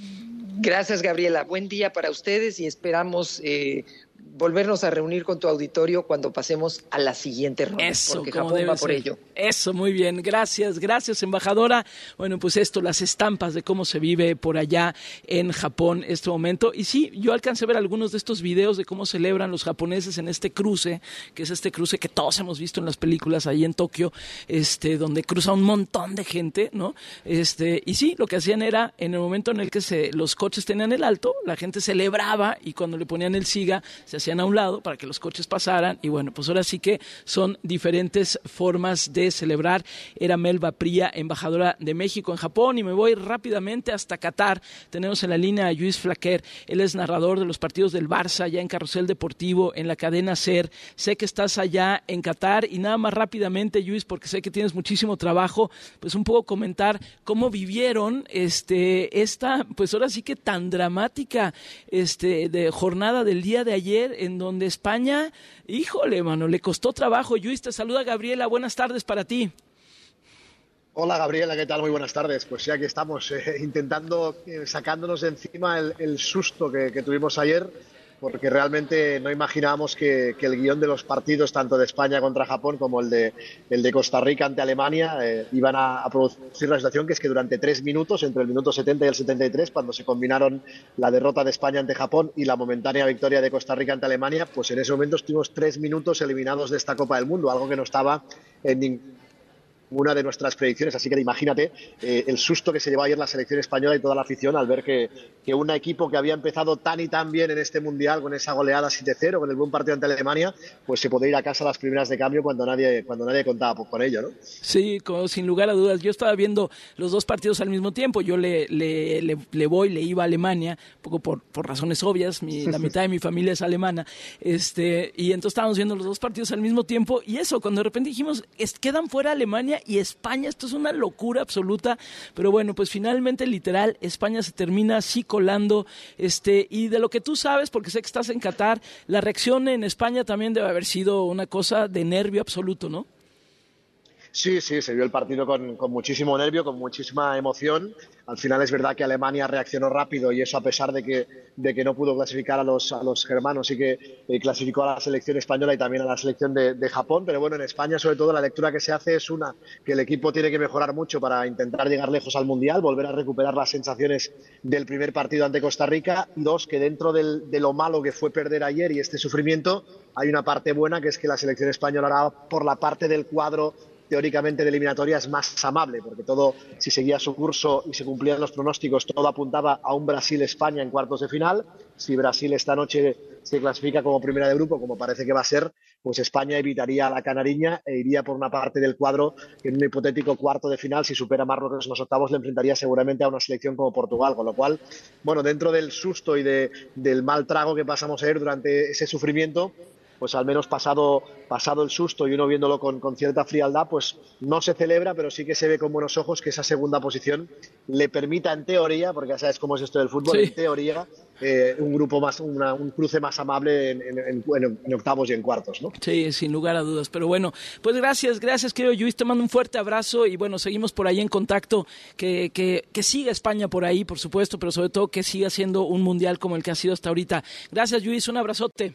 Gracias, Gabriela. Buen día para ustedes y esperamos eh, volvernos a reunir con tu auditorio cuando pasemos a la siguiente ronda, Eso, porque Japón va por ser. ello. Eso, muy bien. Gracias, gracias, embajadora. Bueno, pues esto, las estampas de cómo se vive por allá en Japón este momento. Y sí, yo alcancé a ver algunos de estos videos de cómo celebran los japoneses en este cruce, que es este cruce que todos hemos visto en las películas ahí en Tokio, este, donde cruza un montón de gente, ¿no? Este, y sí, lo que hacían era, en el momento en el que se, los coches tenían el alto, la gente celebraba y cuando le ponían el siga, se hacían a un lado para que los coches pasaran. Y bueno, pues ahora sí que son diferentes formas de celebrar. Era Melba Pría, embajadora de México en Japón, y me voy rápidamente hasta Qatar. Tenemos en la línea a Lluís Flaquer, él es narrador de los partidos del Barça ya en Carrusel Deportivo, en la cadena SER. Sé que estás allá en Qatar y nada más rápidamente, Lluís, porque sé que tienes muchísimo trabajo, pues un poco comentar cómo vivieron este esta, pues ahora sí que tan dramática este de jornada del día de ayer, en donde España, híjole, mano, le costó trabajo. Lluís, te saluda Gabriela, buenas tardes para ti. Hola Gabriela, ¿qué tal? Muy buenas tardes. Pues sí, aquí estamos eh, intentando, eh, sacándonos de encima el, el susto que, que tuvimos ayer, porque realmente no imaginábamos que, que el guión de los partidos, tanto de España contra Japón como el de, el de Costa Rica ante Alemania, eh, iban a, a producir la situación que es que durante tres minutos, entre el minuto setenta y el setenta y tres, cuando se combinaron la derrota de España ante Japón y la momentánea victoria de Costa Rica ante Alemania, pues en ese momento estuvimos tres minutos eliminados de esta Copa del Mundo, algo que no estaba en ningún... una de nuestras predicciones, así que imagínate eh, el susto que se llevó ayer la selección española y toda la afición al ver que, que un equipo que había empezado tan y tan bien en este Mundial, con esa goleada siete cero, con el buen partido ante Alemania, pues se podía ir a casa a las primeras de cambio cuando nadie cuando nadie contaba pues, con ello, ¿no? Sí, como, sin lugar a dudas. Yo estaba viendo los dos partidos al mismo tiempo. Yo le, le, le, le voy, le iba a Alemania, un poco por, por razones obvias, mi, la mitad de mi familia es alemana, este y entonces estábamos viendo los dos partidos al mismo tiempo, y eso, cuando de repente dijimos, es, quedan fuera Alemania y España, esto es una locura absoluta, pero bueno, pues finalmente, literal, España se termina así colando, este, y de lo que tú sabes, porque sé que estás en Qatar, la reacción en España también debe haber sido una cosa de nervio absoluto, ¿no? Sí, sí, se vio el partido con, con muchísimo nervio, con muchísima emoción. Al final es verdad que Alemania reaccionó rápido y eso a pesar de que, de que no pudo clasificar a los, a los germanos, sí que eh, clasificó a la selección española y también a la selección de, de Japón. Pero bueno, en España sobre todo la lectura que se hace es una, que el equipo tiene que mejorar mucho para intentar llegar lejos al Mundial, volver a recuperar las sensaciones del primer partido ante Costa Rica. Y dos, que dentro del, de lo malo que fue perder ayer y este sufrimiento, hay una parte buena que es que la selección española hará por la parte del cuadro teóricamente de eliminatorias más amable, porque todo, si seguía su curso y se cumplían los pronósticos, todo apuntaba a un Brasil-España en cuartos de final. Si Brasil esta noche se clasifica como primera de grupo, como parece que va a ser, pues España evitaría a la canariña e iría por una parte del cuadro que en un hipotético cuarto de final, si supera Marruecos en los octavos, le enfrentaría seguramente a una selección como Portugal, con lo cual, bueno, dentro del susto y de, del mal trago que pasamos ayer durante ese sufrimiento, pues al menos pasado, pasado el susto y uno viéndolo con, con cierta frialdad, pues no se celebra, pero sí que se ve con buenos ojos que esa segunda posición le permita en teoría, porque ya sabes cómo es esto del fútbol, sí. en teoría, eh, un grupo más, una, un cruce más amable en, en, en, en octavos y en cuartos, ¿no? Sí, sin lugar a dudas, pero bueno, pues gracias, gracias querido Lluís, te mando un fuerte abrazo y bueno, seguimos por ahí en contacto, que, que, que siga España por ahí, por supuesto, pero sobre todo que siga siendo un mundial como el que ha sido hasta ahorita. Gracias Lluís, un abrazote.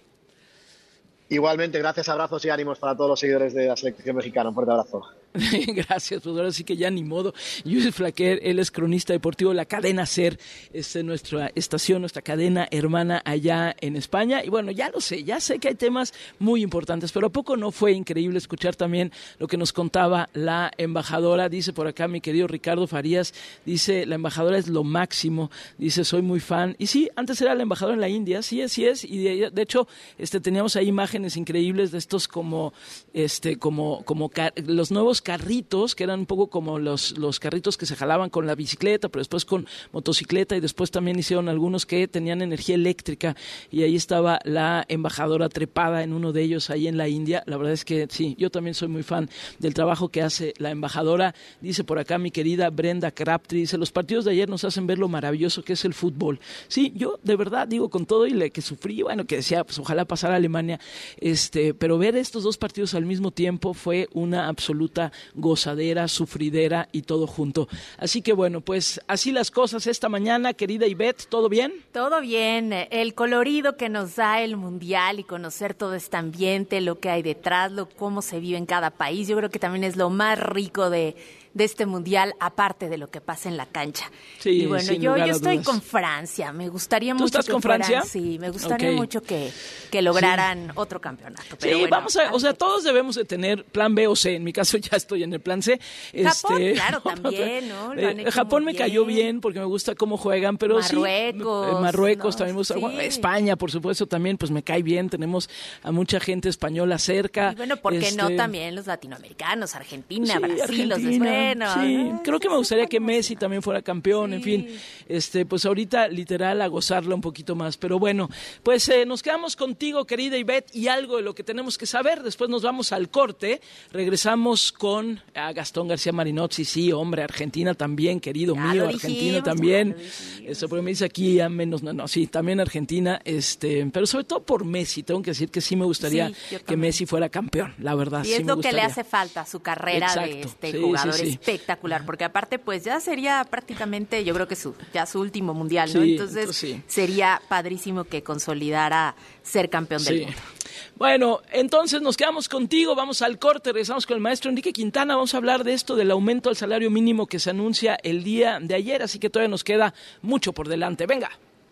Igualmente, gracias, abrazos y ánimos para todos los seguidores de la selección mexicana. Un fuerte abrazo. Gracias, pues ahora sí que ya ni modo. Lluís Flaquer, él es cronista deportivo de la cadena SER, es nuestra estación, nuestra cadena hermana allá en España. Y bueno, ya lo sé, ya sé que hay temas muy importantes, pero ¿a poco no fue increíble escuchar también lo que nos contaba la embajadora? Dice por acá mi querido Ricardo Farías, dice, la embajadora es lo máximo, dice, soy muy fan. Y sí, antes era la embajadora en la India, sí, así es, y de, de hecho este, teníamos ahí imágenes increíbles de estos como, este, como, como car- los nuevos carritos, que eran un poco como los, los carritos que se jalaban con la bicicleta, pero después con motocicleta, y después también hicieron algunos que tenían energía eléctrica, y ahí estaba la embajadora trepada en uno de ellos ahí en la India. La verdad es que sí, yo también soy muy fan del trabajo que hace la embajadora. Dice por acá mi querida Brenda Crabtree, dice, los partidos de ayer nos hacen ver lo maravilloso que es el fútbol. Sí, yo de verdad digo, con todo y le que sufrí, bueno, que decía, pues ojalá pasara a Alemania, este, pero ver estos dos partidos al mismo tiempo fue una absoluta gozadera, sufridera y todo junto. Así que bueno, pues así las cosas esta mañana, querida Ivette, ¿todo bien? Todo bien, el colorido que nos da el Mundial y conocer todo este ambiente, lo que hay detrás, lo cómo se vive en cada país, yo creo que también es lo más rico de de este mundial, aparte de lo que pasa en la cancha. Sí, y bueno, sin yo, lugar yo a estoy dudas. con Francia, me gustaría ¿Tú mucho estás que con fueran- Francia? sí, me gustaría Ok. mucho que, que lograran otro campeonato. Pero Sí, bueno, vamos a, o sea, todos debemos de tener plan B o C. En mi caso ya estoy en el plan C. Japón, Este, claro, también, ¿no? Lo han eh, hecho Japón muy me cayó bien. bien porque me gusta cómo juegan, pero Marruecos, sí, eh, Marruecos ¿no? también me gusta. Sí. Bueno, España, por supuesto, también, pues me cae bien. Tenemos a mucha gente española cerca. Y bueno, ¿por qué no Este, también los latinoamericanos, Argentina, Sí, Brasil, los de Argentina, bueno? sí. Creo que me gustaría que Messi también fuera campeón, en fin, este, pues ahorita literal a gozarla un poquito más. Pero bueno, pues eh, nos quedamos contigo, querida Ivette, y algo de lo que tenemos que saber. Después nos vamos al corte, regresamos con a Gastón García Marinozzi, sí, hombre, Argentina también, querido Ya mío, lo Argentina dijimos, también. ya Eso, pero me dice aquí a menos, no, no, sí, también Argentina, este, pero sobre todo por Messi, tengo que decir que sí me gustaría Sí, yo que también. Messi fuera campeón, la verdad. Y sí es me lo que le gustaría. hace falta a su carrera de Exacto. este Sí, jugador sí, sí. espectacular, porque aparte pues ya sería prácticamente, yo creo que su ya su último mundial, ¿no? Sí, Entonces entonces sí. sería padrísimo que consolidara ser campeón del Sí. mundo. Bueno, entonces nos quedamos contigo, vamos al corte, regresamos con el maestro Enrique Quintana, vamos a hablar de esto del aumento al salario mínimo que se anuncia el día de ayer, así que todavía nos queda mucho por delante. Venga.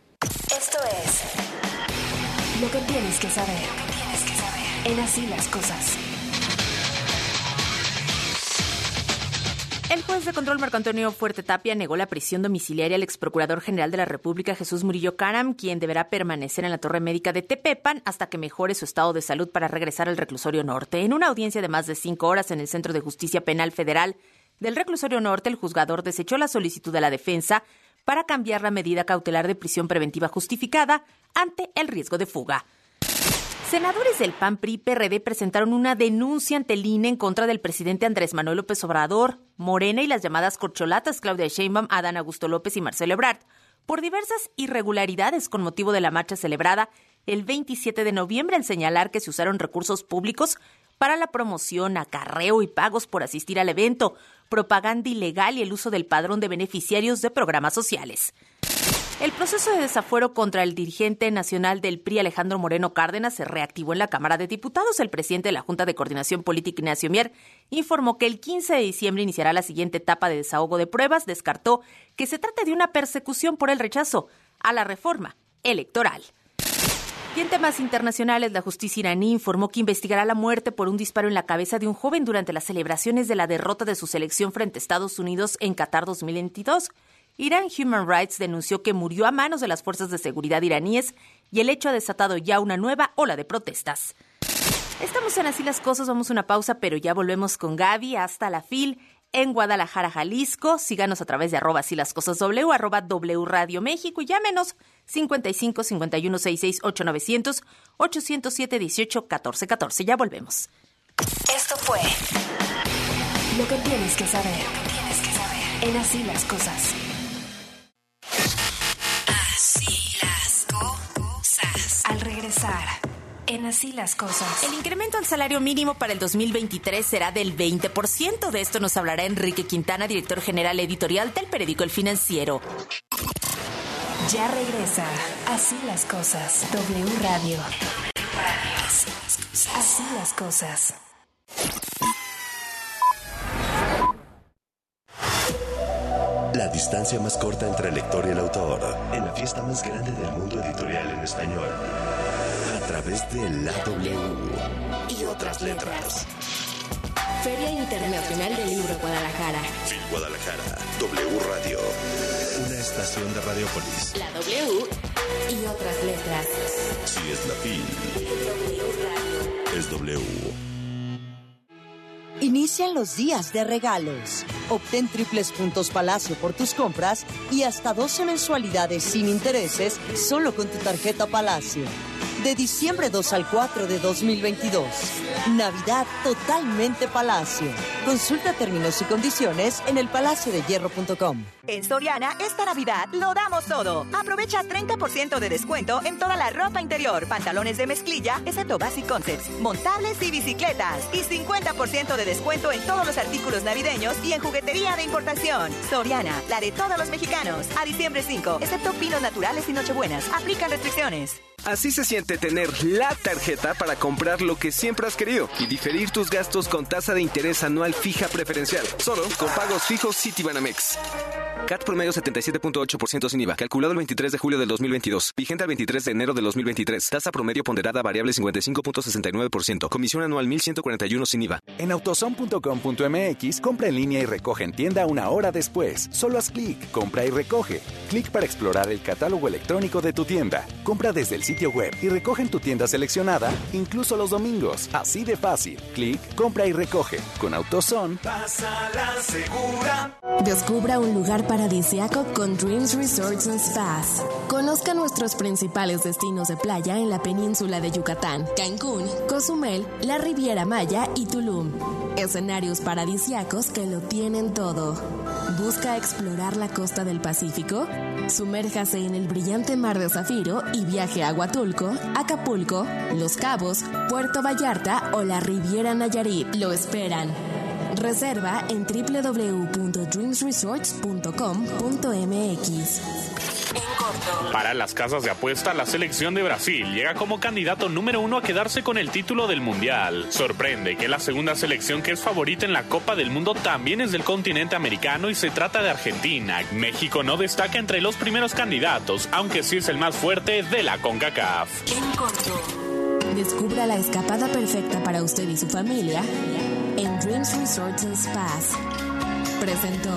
Esto es lo que tienes que saber. Tienes que saber. En Así las Cosas. El juez de control Marco Antonio Fuerte Tapia negó la prisión domiciliaria al exprocurador general de la República, Jesús Murillo Caram, quien deberá permanecer en la torre médica de Tepepan hasta que mejore su estado de salud para regresar al reclusorio norte. En una audiencia de más de cinco horas en el Centro de Justicia Penal Federal del reclusorio norte, el juzgador desechó la solicitud de la defensa para cambiar la medida cautelar de prisión preventiva justificada ante el riesgo de fuga. Senadores del P A N, P R I, P R D presentaron una denuncia ante el I N E en contra del presidente Andrés Manuel López Obrador, Morena y las llamadas corcholatas Claudia Sheinbaum, Adán Augusto López y Marcelo Ebrard por diversas irregularidades con motivo de la marcha celebrada el veintisiete de noviembre, al señalar que se usaron recursos públicos para la promoción, acarreo y pagos por asistir al evento, propaganda ilegal y el uso del padrón de beneficiarios de programas sociales. El proceso de desafuero contra el dirigente nacional del P R I, Alejandro Moreno Cárdenas, se reactivó en la Cámara de Diputados. El presidente de la Junta de Coordinación Política, Ignacio Mier, informó que el quince de diciembre iniciará la siguiente etapa de desahogo de pruebas. Descartó que se trate de una persecución por el rechazo a la reforma electoral. Y en temas internacionales, la justicia iraní informó que investigará la muerte por un disparo en la cabeza de un joven durante las celebraciones de la derrota de su selección frente a Estados Unidos en Qatar dos mil veintidós. Iran Human Rights denunció que murió a manos de las fuerzas de seguridad iraníes y el hecho ha desatado ya una nueva ola de protestas. Estamos en Así las Cosas, vamos a una pausa, pero ya volvemos con Gaby hasta la FIL en Guadalajara, Jalisco. Síganos a través de arroba Así las Cosas W, arroba W Radio México y llámenos cincuenta y cinco, cincuenta y uno, sesenta y seis, ocho nueve cero cero, ocho cero siete, dieciocho, catorce catorce. Ya volvemos. Esto fue lo que tienes que saber. Lo que tienes que saber en Así las Cosas. Así las cosas. Al regresar, en Así las Cosas. El incremento al salario mínimo para el dos mil veintitrés será del veinte por ciento. De esto nos hablará Enrique Quintana, director general editorial del periódico El Financiero. Ya regresa Así las Cosas. W Radio. Así las Cosas. La distancia más corta entre el lector y el autor, en la fiesta más grande del mundo editorial en español, a través de la W y otras letras. Feria Internacional del Libro Guadalajara. Fil Guadalajara, W Radio, una estación de Radiopolis. La W y otras letras. Si es la Fil, W Radio. es W. Inician los días de regalos. Obtén triples puntos Palacio por tus compras y hasta doce mensualidades sin intereses solo con tu tarjeta Palacio. De diciembre dos al cuatro de dos mil veintidós. Navidad totalmente Palacio. Consulta términos y condiciones en el palacio de hierro punto com. En Soriana, esta Navidad lo damos todo. Aprovecha treinta por ciento de descuento en toda la ropa interior, pantalones de mezclilla, excepto Basic Concepts, montables y bicicletas. Y cincuenta por ciento de descuento en todos los artículos navideños y en juguetería de importación. Soriana, la de todos los mexicanos. A diciembre cinco, excepto pinos naturales y nochebuenas. Aplican restricciones. Así se siente tener la tarjeta para comprar lo que siempre has querido y diferir tus gastos con tasa de interés anual fija preferencial. Solo con pagos fijos Citibanamex. C A T promedio setenta y siete punto ocho por ciento sin I V A. Calculado el veintitrés de julio del dos mil veintidós. Vigente al veintitrés de enero del dos mil veintitrés. Tasa promedio ponderada variable cincuenta y cinco punto sesenta y nueve por ciento. Comisión anual mil ciento cuarenta y uno sin I V A. En autoson punto com punto m x, compra en línea y recoge en tienda una hora después. Solo haz clic, compra y recoge. Clic para explorar el catálogo electrónico de tu tienda. Compra desde el sitio web y recoge en tu tienda seleccionada, incluso los domingos. Así de fácil. Clic, compra y recoge. Con AutoZone, pásala segura. Descubra un lugar paradisíaco con Dreams Resorts and Spas. Conozca nuestros principales destinos de playa en la península de Yucatán, Cancún, Cozumel, la Riviera Maya y Tulum. Escenarios paradisíacos que lo tienen todo. ¿Busca explorar la costa del Pacífico? Sumérjase en el brillante mar de Zafiro y viaje a Huatulco, Acapulco, Los Cabos, Puerto Vallarta o la Riviera Nayarit. Lo esperan. Reserva en doble u doble u doble u punto dreams resorts punto com punto m x. Para las casas de apuesta, la selección de Brasil llega como candidato número uno a quedarse con el título del Mundial. Sorprende que la segunda selección que es favorita en la Copa del Mundo también es del continente americano y se trata de Argentina. México no destaca entre los primeros candidatos, aunque sí es el más fuerte de la CONCACAF. En corto. Descubra la escapada perfecta para usted y su familia en Dreams Resorts and Spas. Presentó.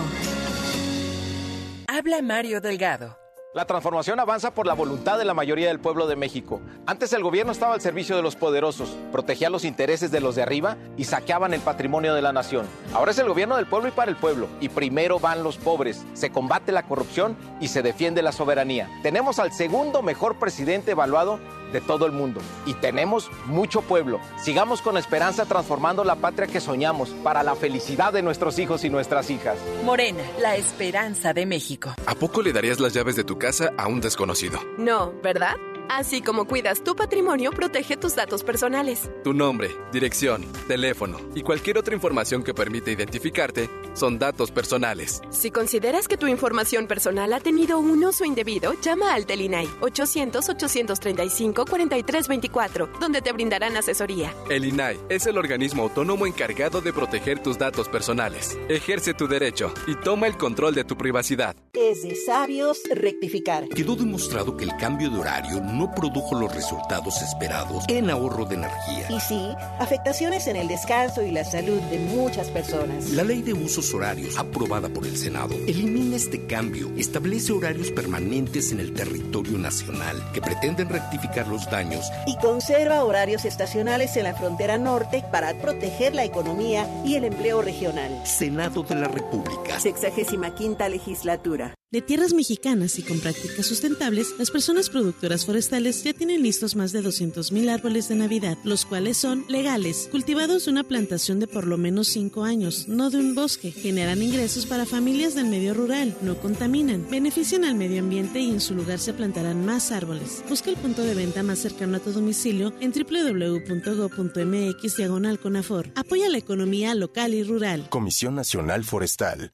Habla Mario Delgado. La transformación avanza por la voluntad de la mayoría del pueblo de México. Antes el gobierno estaba al servicio de los poderosos, protegía los intereses de los de arriba y saqueaban el patrimonio de la nación. Ahora es el gobierno del pueblo y para el pueblo, y primero van los pobres. Se combate la corrupción y se defiende la soberanía. Tenemos al segundo mejor presidente evaluado de todo el mundo. Y tenemos mucho pueblo. Sigamos con esperanza transformando la patria que soñamos para la felicidad de nuestros hijos y nuestras hijas. Morena, la esperanza de México. ¿A poco le darías las llaves de tu casa a un desconocido? No, ¿verdad? Así como cuidas tu patrimonio, protege tus datos personales. Tu nombre, dirección, teléfono y cualquier otra información que permita identificarte son datos personales. Si consideras que tu información personal ha tenido un uso indebido, llama al Telinai ochocientos, ochocientos treinta y cinco, cuarenta y tres veinticuatro, donde te brindarán asesoría. El I N A I es el organismo autónomo encargado de proteger tus datos personales. Ejerce tu derecho y toma el control de tu privacidad. Es de sabios rectificar. Quedó demostrado que el cambio de horario no produjo los resultados esperados en ahorro de energía. Y sí, afectaciones en el descanso y la salud de muchas personas. La Ley de Usos Horarios, aprobada por el Senado, elimina este cambio, establece horarios permanentes en el territorio nacional que pretenden rectificar los daños y conserva horarios estacionales en la frontera norte para proteger la economía y el empleo regional. Senado de la República. Sexagésima quinta legislatura. De tierras mexicanas y con prácticas sustentables, las personas productoras forestales ya tienen listos más de doscientos mil árboles de Navidad, los cuales son legales, cultivados de una plantación de por lo menos cinco años, no de un bosque. Generan ingresos para familias del medio rural, no contaminan, benefician al medio ambiente y en su lugar se plantarán más árboles. Busca el punto de venta más cercano a tu domicilio en doble u doble u doble u punto gob punto eme equis diagonal Conafor. Apoya la economía local y rural. Comisión Nacional Forestal.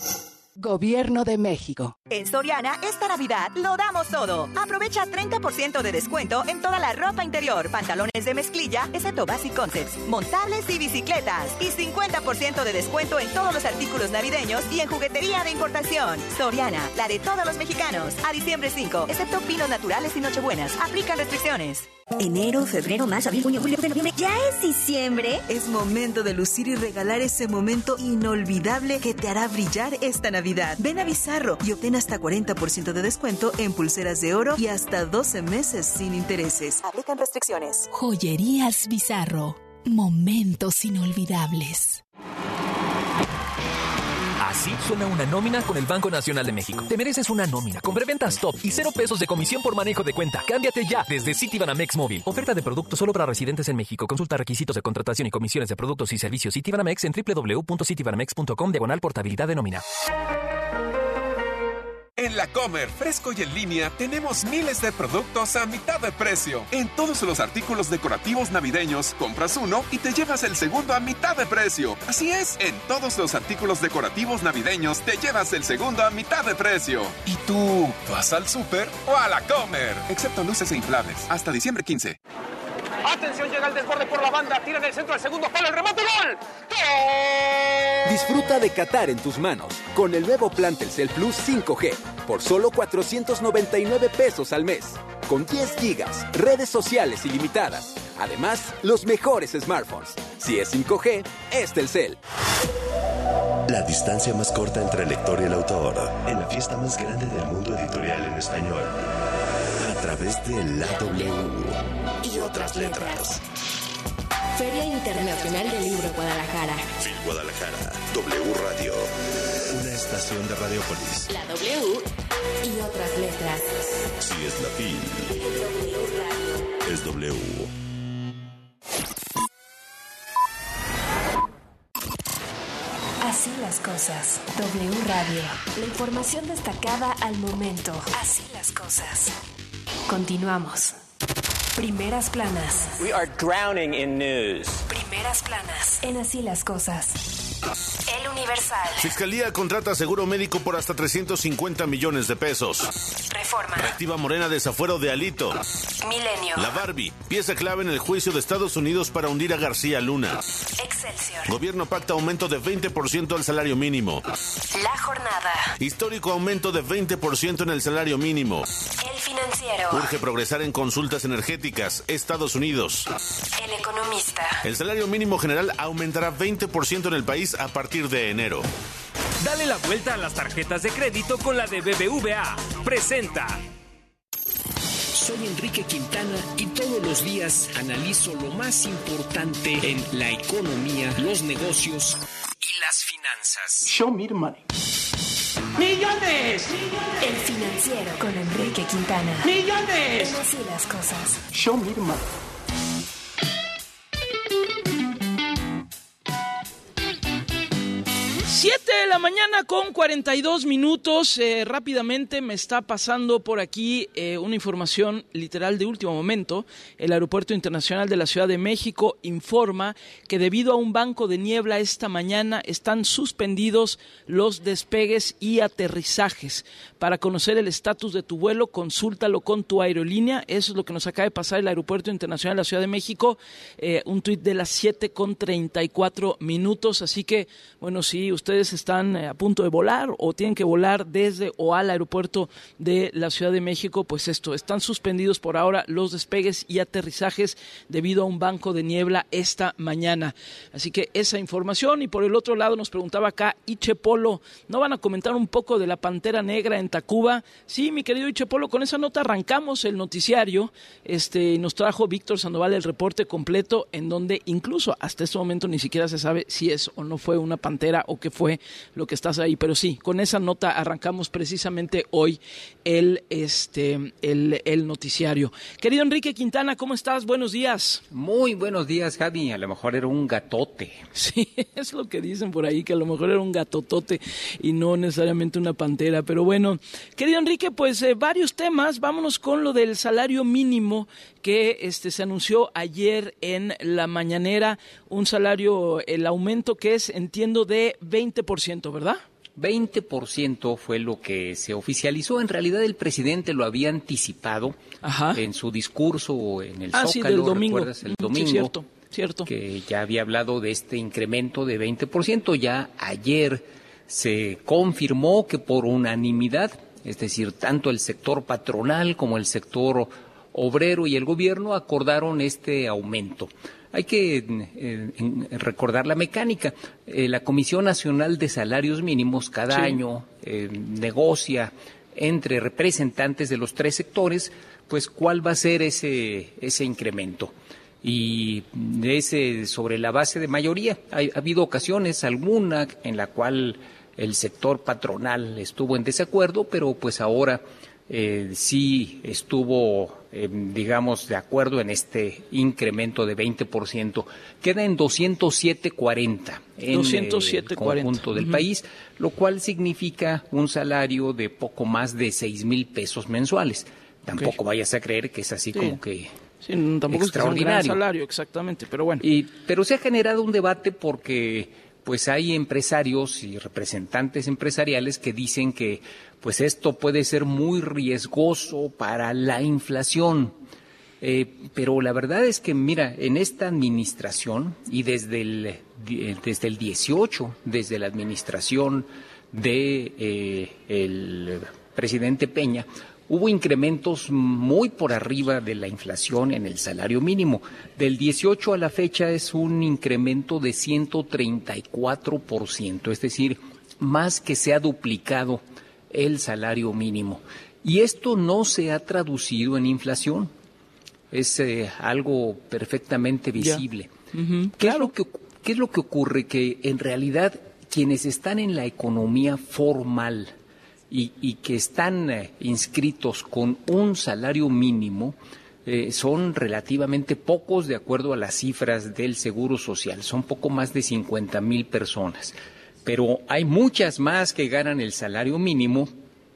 Gobierno de México. En Soriana, esta Navidad lo damos todo. Aprovecha treinta por ciento de descuento en toda la ropa interior, pantalones de mezclilla, excepto Basic Concepts, montables y bicicletas. Y cincuenta por ciento de descuento en todos los artículos navideños y en juguetería de importación. Soriana, la de todos los mexicanos. A diciembre cinco, excepto pinos naturales y nochebuenas. Aplican restricciones. Enero, febrero, marzo, abril, junio, julio, noviembre. ¿Ya es diciembre? Es momento de lucir y regalar ese momento inolvidable que te hará brillar esta Navidad. Ven a Bizarro y obtén hasta cuarenta por ciento de descuento en pulseras de oro y hasta doce meses sin intereses. Aplican restricciones. Joyerías Bizarro. Momentos inolvidables. Así suena una nómina con el Banco Nacional de México. Te mereces una nómina con preventas top y cero pesos de comisión por manejo de cuenta. Cámbiate ya desde Citibanamex Móvil. Oferta de productos solo para residentes en México. Consulta requisitos de contratación y comisiones de productos y servicios Citibanamex en doble u doble u doble u punto citibanamex punto com diagonal portabilidad de nómina. En La Comer, fresco y en línea, tenemos miles de productos a mitad de precio. En todos los artículos decorativos navideños, compras uno y te llevas el segundo a mitad de precio. Así es, en todos los artículos decorativos navideños te llevas el segundo a mitad de precio. ¿Y tú, vas al súper o a La Comer? Excepto luces e inflables, hasta diciembre quince. Atención, llega el desborde por la banda, tira en el centro del segundo palo, el remate, ¡gol! ¡Gol! Disfruta de Qatar en tus manos con el nuevo plan Telcel Plus cinco G por solo cuatrocientos noventa y nueve pesos al mes, con diez gigas, redes sociales ilimitadas. Además, los mejores smartphones. Si es cinco G, es Telcel. La distancia más corta entre el lector y el autor en la fiesta más grande del mundo editorial en español. A través de la W y otras letras. Feria Internacional del Libro Guadalajara. Fil Guadalajara. W Radio. Una estación de Radiopolis. La W y otras letras. Si es la Fil, W Radio. es W. Así las cosas. W Radio. La información destacada al momento. Así las cosas. Continuamos. Primeras planas. We are drowning in news. Primeras planas. En Así las cosas. El Universal. Fiscalía contrata seguro médico por hasta trescientos cincuenta millones de pesos. Reforma. Reactiva Morena desafuero de Alito. Milenio. La Barbie, pieza clave en el juicio de Estados Unidos para hundir a García Luna. Excelsior. Gobierno pacta aumento de veinte por ciento al salario mínimo. La Jornada. Histórico aumento de veinte por ciento en el salario mínimo. El Financiero. Urge progresar en consultas energéticas. Estados Unidos. El Economista. El salario mínimo general aumentará veinte por ciento en el país a partir de enero. Dale la vuelta a las tarjetas de crédito con la de B B V A. Presenta. Soy Enrique Quintana y todos los días analizo lo más importante en la economía, los negocios y las finanzas. Show me the money. ¡Millones! El Financiero con Enrique Quintana. ¡Millones! En Así las cosas. Show me the money. siete de la mañana con cuarenta y dos minutos. Eh, rápidamente me está pasando por aquí eh, una información literal de último momento. El Aeropuerto Internacional de la Ciudad de México informa que debido a un banco de niebla esta mañana están suspendidos los despegues y aterrizajes. Para conocer el estatus de tu vuelo, consúltalo con tu aerolínea. Eso es lo que nos acaba de pasar el Aeropuerto Internacional de la Ciudad de México. Eh, un tuit de las siete con treinta y cuatro minutos. Así que, bueno, si ustedes están a punto de volar o tienen que volar desde o al aeropuerto de la Ciudad de México, pues esto, están suspendidos por ahora los despegues y aterrizajes debido a un banco de niebla esta mañana. Así que esa información. Y por el otro lado nos preguntaba acá Iche Polo, ¿no van a comentar un poco de la Pantera Negra en Tacuba? Sí, mi querido Iche Polo, con esa nota arrancamos el noticiario. Este, nos trajo Víctor Sandoval el reporte completo, en donde incluso hasta este momento ni siquiera se sabe si es o no fue una pantera o qué fue lo que estás ahí, pero sí, con esa nota arrancamos precisamente hoy el este el, el noticiario. Querido Enrique Quintana, ¿cómo estás? Buenos días. Muy buenos días, Javi. A lo mejor era un gatote. Sí, es lo que dicen por ahí, que a lo mejor era un gatotote y no necesariamente una pantera, pero bueno, querido Enrique, pues eh, varios temas. Vámonos con lo del salario mínimo que este se anunció ayer en la mañanera, un salario, el aumento que es, entiendo, de veinte por ciento, ¿verdad? veinte por ciento fue lo que se oficializó. En realidad el presidente lo había anticipado. Ajá. En su discurso en el ah, Zócalo, sí, del domingo. ¿Recuerdas? El domingo, sí, cierto, cierto. Que ya había hablado de este incremento de veinte por ciento. Ya ayer se confirmó que por unanimidad, es decir, tanto el sector patronal como el sector obrero y el gobierno acordaron este aumento. Hay que eh, recordar la mecánica. Eh, la Comisión Nacional de Salarios Mínimos cada sí. año eh, negocia entre representantes de los tres sectores, pues cuál va a ser ese ese incremento. Y ese sobre la base de mayoría. Ha, ha habido ocasiones, alguna, en la cual el sector patronal estuvo en desacuerdo, pero pues ahora eh, sí estuvo, eh, digamos, de acuerdo en este incremento de veinte por ciento. Queda en doscientos siete cuarenta en doscientos siete cuarenta el conjunto del uh-huh. país, lo cual significa un salario de poco más de seis mil pesos mensuales. Tampoco okay. vayas a creer que es así sí. como que sí, tampoco extraordinario. Es que sea un gran salario, exactamente, pero bueno. Y, pero se ha generado un debate porque pues hay empresarios y representantes empresariales que dicen que pues esto puede ser muy riesgoso para la inflación. Eh, pero la verdad es que, mira, en esta administración y desde el, desde el dieciocho, desde la administración de eh, el presidente Peña, hubo incrementos muy por arriba de la inflación en el salario mínimo. Del dieciocho a la fecha es un incremento de ciento treinta y cuatro por ciento, es decir, más que se ha duplicado el salario mínimo. Y esto no se ha traducido en inflación. Es eh, algo perfectamente visible. Uh-huh. ¿Qué, claro. es lo que, ¿Qué es lo que ocurre? Que en realidad quienes están en la economía formal y, y que están eh, inscritos con un salario mínimo eh, son relativamente pocos de acuerdo a las cifras del Seguro Social. Son poco más de cincuenta mil personas. Pero hay muchas más que ganan el salario mínimo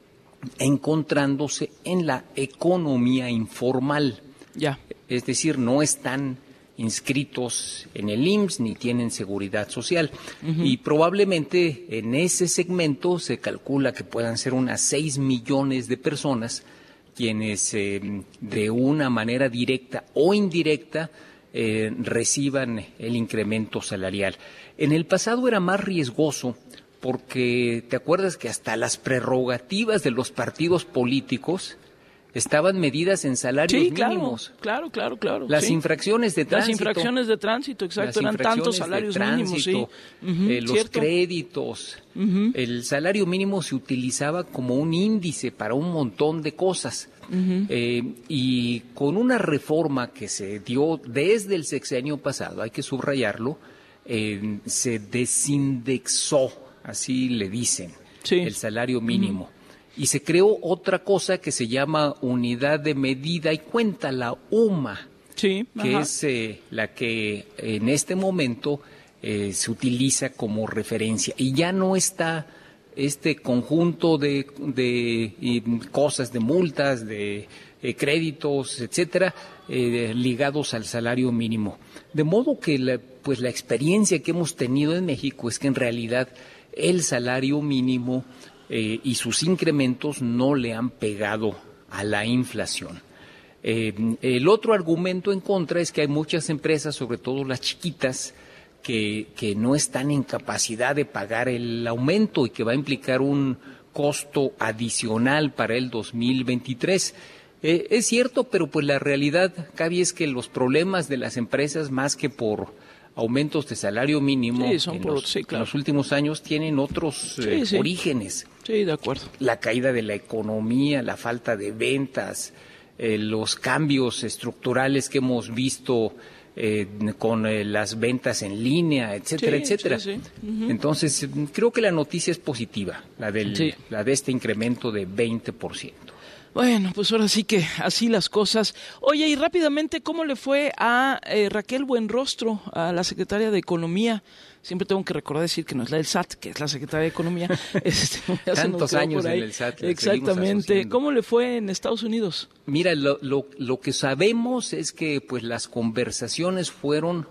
encontrándose en la economía informal. Ya. Es decir, no están inscritos en el I M S S ni tienen seguridad social. Uh-huh. Y probablemente en ese segmento se calcula que puedan ser unas seis millones de personas quienes eh, de una manera directa o indirecta eh, reciban el incremento salarial. En el pasado era más riesgoso porque te acuerdas que hasta las prerrogativas de los partidos políticos estaban medidas en salarios sí, claro, mínimos. Claro, claro, claro. Las sí. infracciones de tránsito. Las infracciones de tránsito, exacto, eran tantos salarios mínimos, sí. Uh-huh, eh, los cierto. créditos. Uh-huh. El salario mínimo se utilizaba como un índice para un montón de cosas. Uh-huh. Eh, y con una reforma que se dio desde el sexenio pasado, hay que subrayarlo, eh, se desindexó, así le dicen, sí. el salario mínimo. Uh-huh. Y se creó otra cosa que se llama unidad de medida y cuenta, la U M A, sí, que ajá. es eh, la que en este momento eh, se utiliza como referencia y ya no está este conjunto de, de, de cosas, de multas, de eh, créditos, etcétera, eh, ligados al salario mínimo. De modo que la, pues la experiencia que hemos tenido en México es que en realidad el salario mínimo eh, y sus incrementos no le han pegado a la inflación. Eh, el otro argumento en contra es que hay muchas empresas, sobre todo las chiquitas, que, que no están en capacidad de pagar el aumento y que va a implicar un costo adicional para el dos mil veintitrés. Eh, es cierto, pero pues la realidad, Gaby, es que los problemas de las empresas, más que por aumentos de salario mínimo sí, son en, por, los, sí, claro. en los últimos años, tienen otros sí, eh, sí. orígenes. Sí, de acuerdo. La caída de la economía, la falta de ventas, eh, los cambios estructurales que hemos visto eh, con eh, las ventas en línea, etcétera, sí, etcétera. Sí, sí. Uh-huh. Entonces, creo que la noticia es positiva, la, del, sí. la de este incremento de veinte por ciento. Bueno, pues ahora sí que así las cosas. Oye, y rápidamente, ¿cómo le fue a eh, Raquel Buenrostro, a la secretaria de Economía? Siempre tengo que recordar decir que no es la del S A T, que es la secretaria de Economía. Este, Tantos años en el S A T. Exactamente. ¿Cómo le fue en Estados Unidos? Mira, lo, lo, lo que sabemos es que pues las conversaciones fueron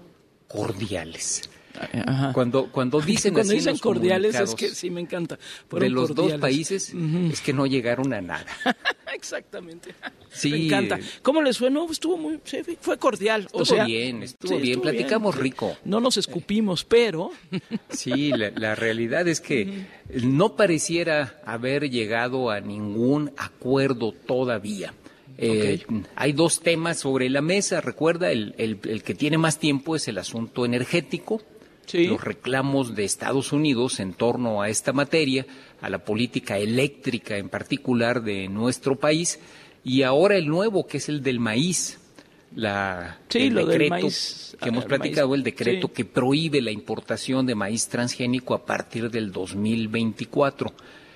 cordiales. Ajá. Cuando cuando dicen cuando así dicen los cordiales es que sí me encanta. De los cordiales. dos países uh-huh. es que no llegaron a nada. Exactamente. Sí, me encanta. ¿Cómo les fue? No, estuvo muy, sí, fue cordial. Estuvo o sea, bien, estuvo sí, bien. Estuvo Platicamos bien. rico. No nos escupimos, pero. Sí, la, la realidad es que uh-huh. no pareciera haber llegado a ningún acuerdo todavía. Eh, okay. Hay dos temas sobre la mesa. Recuerda, el, el, el que tiene más tiempo es el asunto energético. Sí. Los reclamos de Estados Unidos en torno a esta materia, a la política eléctrica en particular de nuestro país, y ahora el nuevo, que es el del maíz, la, sí, el lo decreto del maíz, que hemos el platicado, maíz. el decreto Sí. que prohíbe la importación de maíz transgénico a partir del dos mil veinticuatro.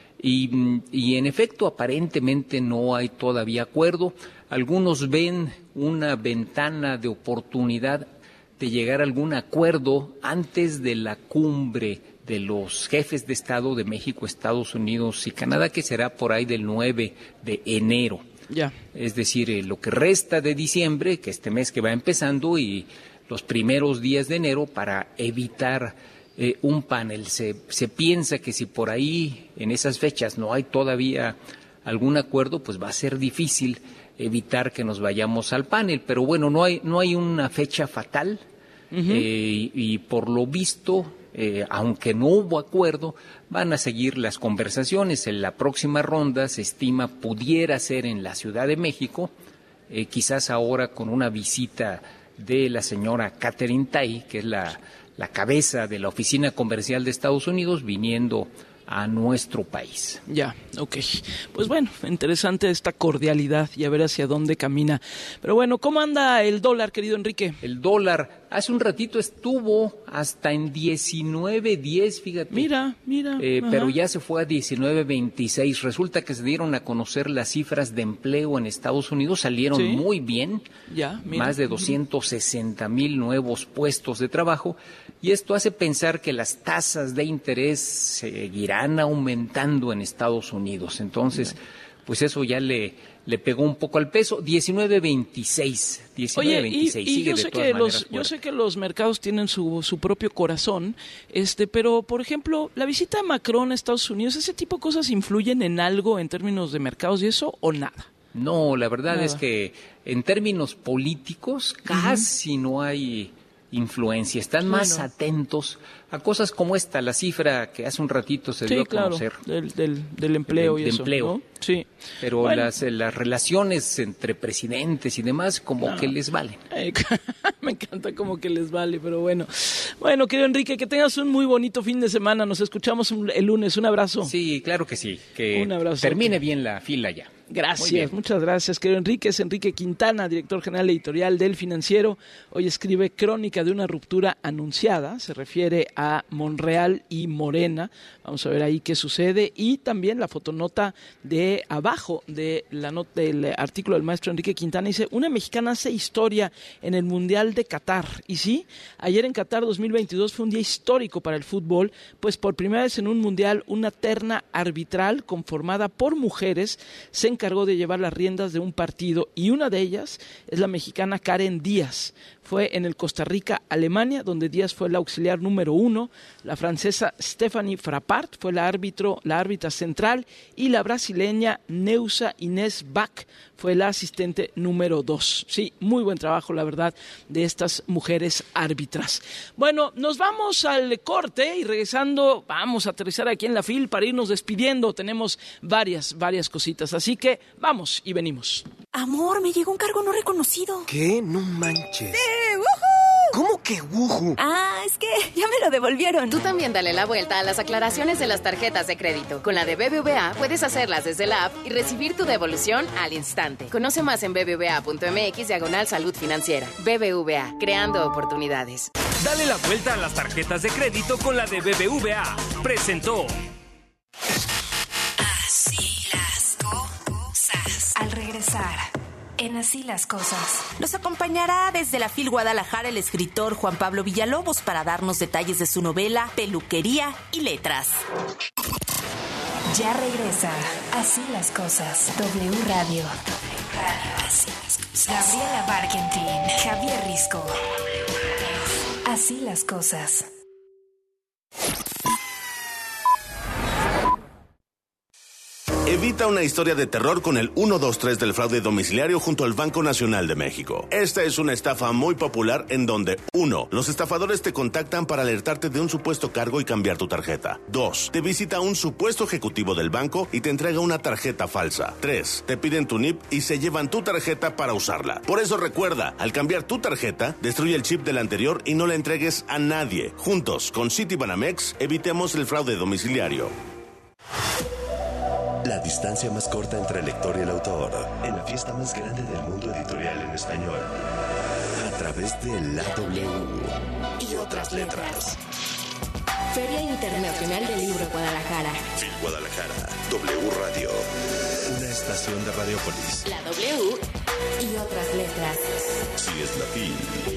Y, y en efecto, aparentemente no hay todavía acuerdo. Algunos ven una ventana de oportunidad de llegar a algún acuerdo antes de la cumbre de los jefes de Estado de México, Estados Unidos y Canadá, que será por ahí del nueve de enero. Ya. Es decir, eh, lo que resta de diciembre, que este mes que va empezando, y los primeros días de enero para evitar eh, un panel. Se, se piensa que si por ahí en esas fechas no hay todavía algún acuerdo, pues va a ser difícil evitar que nos vayamos al panel. Pero bueno, no hay, no hay una fecha fatal. Uh-huh. eh, y, y por lo visto, eh, aunque no hubo acuerdo, van a seguir las conversaciones. En la próxima ronda se estima pudiera ser en la Ciudad de México, eh, quizás ahora con una visita de la señora Katherine Tai, que es la, la cabeza de la Oficina Comercial de Estados Unidos, viniendo a nuestro país. Ya, ok. Pues bueno, interesante esta cordialidad y a ver hacia dónde camina. Pero bueno, ¿cómo anda el dólar, querido Enrique? El dólar, hace un ratito estuvo hasta en diecinueve diez, fíjate. Mira, mira. Eh, pero ya se fue a diecinueve veintiséis. Resulta que se dieron a conocer las cifras de empleo en Estados Unidos, salieron ¿Sí? muy bien. Ya, mira. Más de doscientos sesenta mil nuevos puestos de trabajo. Y esto hace pensar que las tasas de interés seguirán aumentando en Estados Unidos. Entonces, pues eso ya le, le pegó un poco al peso. diecinueve veintiséis. diecinueve veintiséis. Oye, y, y sigue yo, de sé todas que maneras los, fuera. yo sé que los mercados tienen su, su propio corazón, este, pero, por ejemplo, la visita de Macron a Estados Unidos, ¿ese tipo de cosas influyen en algo en términos de mercados y eso o nada? No, la verdad Nada. es que en términos políticos casi uh-huh. no hay influencia. Están Bueno. más atentos a cosas como esta, la cifra que hace un ratito se Sí, dio a claro, conocer. del, del, del empleo de, y de eso, empleo. ¿no? Sí. Pero Bueno. las, las relaciones entre presidentes y demás como No. que les valen. Ay, me encanta como que les vale, pero bueno. Bueno, querido Enrique, que tengas un muy bonito fin de semana. Nos escuchamos el lunes. Un abrazo. Sí, claro que sí. Que Un abrazo. termine bien la fila ya. Gracias, muchas gracias, querido Enrique. Es Enrique Quintana, director general editorial del Financiero. Hoy escribe Crónica de una ruptura anunciada. Se refiere a Monreal y Morena. Vamos a ver ahí qué sucede. Y también la fotonota de abajo de la nota del artículo del maestro Enrique Quintana dice: una mexicana hace historia en el Mundial de Qatar. Y sí, ayer en Qatar dos mil veintidós fue un día histórico para el fútbol, pues por primera vez en un Mundial una terna arbitral conformada por mujeres se encargó de llevar las riendas de un partido, y una de ellas es la mexicana Karen Díaz. Fue en el Costa Rica-Alemania, donde Díaz fue el auxiliar número uno, la francesa Stephanie Frappart fue la árbitro, la árbitra central, y la brasileña Neusa Inés Bach fue la asistente número dos. Sí, muy buen trabajo, la verdad, de estas mujeres árbitras. Bueno, nos vamos al corte y regresando vamos a aterrizar aquí en la fil para irnos despidiendo. Tenemos varias, varias cositas, así que vamos y venimos. Amor, me llegó un cargo no reconocido. ¿Qué? No manches. ¡Sí! ¡Woohoo! ¿Cómo que wuju? Ah, es que ya me lo devolvieron. Tú también dale la vuelta a las aclaraciones de las tarjetas de crédito. Con la de B B V A puedes hacerlas desde la app y recibir tu devolución al instante. Conoce más en bbva.mx diagonal salud financiera. B B V A, creando oportunidades. Dale la vuelta a las tarjetas de crédito con la de B B V A. Presentó. Así las cosas. Al regresar, en Así las Cosas, nos acompañará desde la FIL Guadalajara el escritor Juan Pablo Villalobos para darnos detalles de su novela Peluquería y Letras. Ya regresa Así las Cosas. W Radio. Así las Cosas. Gabriela Barkentin, Javier Risco. Así las Cosas. Evita una historia de terror con el uno dos tres del fraude domiciliario junto al Banco Nacional de México. Esta es una estafa muy popular en donde uno Los estafadores te contactan para alertarte de un supuesto cargo y cambiar tu tarjeta. dos Te visita un supuesto ejecutivo del banco y te entrega una tarjeta falsa. tres Te piden tu N I P y se llevan tu tarjeta para usarla. Por eso recuerda, al cambiar tu tarjeta, destruye el chip de la anterior y no la entregues a nadie. Juntos, con Citibanamex, evitemos el fraude domiciliario. La distancia más corta entre el lector y el autor, en la fiesta más grande del mundo editorial en español, a través de la W y otras letras. Feria Internacional del Libro Guadalajara. Fil Guadalajara, W Radio, una estación de Radiopolis. La W y otras letras. Si es la Fil,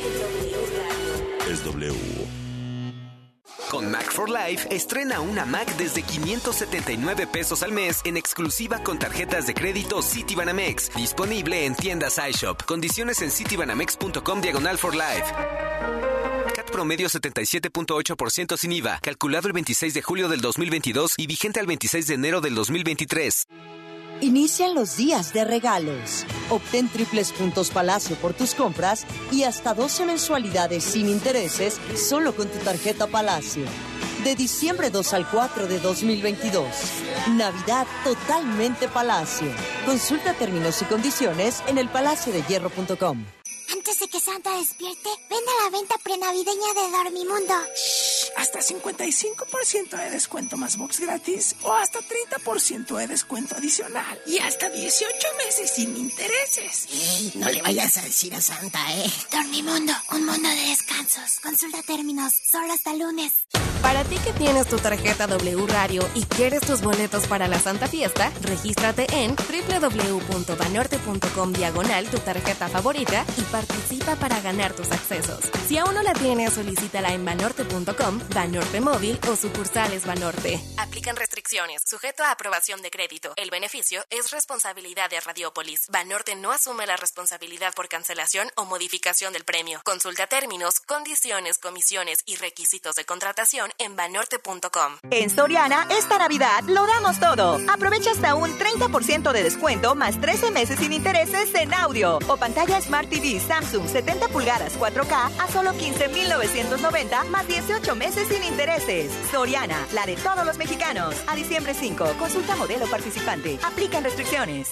es W. Con Mac for Life, estrena una Mac desde quinientos setenta y nueve pesos al mes en exclusiva con tarjetas de crédito Citibanamex. Disponible en tiendas iShop. Condiciones en citibanamex.com diagonal for life. C A T promedio setenta y siete punto ocho por ciento sin I V A. Calculado el veintiséis de julio del dos mil veintidós y vigente al veintiséis de enero del dos mil veintitrés. Inician los días de regalos. Obtén triples puntos Palacio por tus compras y hasta doce mensualidades sin intereses solo con tu tarjeta Palacio. De diciembre dos al cuatro de dos mil veintidós. Navidad totalmente Palacio. Consulta términos y condiciones en el palacio de hierro punto com. Antes de que Santa despierte, ven a la venta prenavideña de Dormimundo. Shh, hasta cincuenta y cinco por ciento de descuento más box gratis o hasta treinta por ciento de descuento adicional. Y hasta dieciocho meses sin intereses. Ey, no le vayas a decir a Santa, ¿eh? Dormimundo, un mundo de descansos. Consulta términos, solo hasta lunes. Para ti que tienes tu tarjeta W Radio y quieres tus boletos para la Santa Fiesta, regístrate en www.banorte.com diagonal tu tarjeta favorita y participa para ganar tus accesos. Si aún no la tienes, solicítala en banorte punto com, Banorte Móvil o sucursales Banorte. Aplican restricciones, sujeto a aprobación de crédito. El beneficio es responsabilidad de Radiopolis. Banorte no asume la responsabilidad por cancelación o modificación del premio. Consulta términos, condiciones, comisiones y requisitos de contratación en banorte punto com. En Soriana, esta Navidad lo damos todo. Aprovecha hasta un treinta por ciento de descuento más trece meses sin intereses en audio o pantalla Smart T V Samsung setenta pulgadas cuatro K a solo quince mil novecientos noventa más dieciocho meses sin intereses. Soriana, la de todos los mexicanos. A diciembre cinco, consulta modelo participante. Aplican restricciones.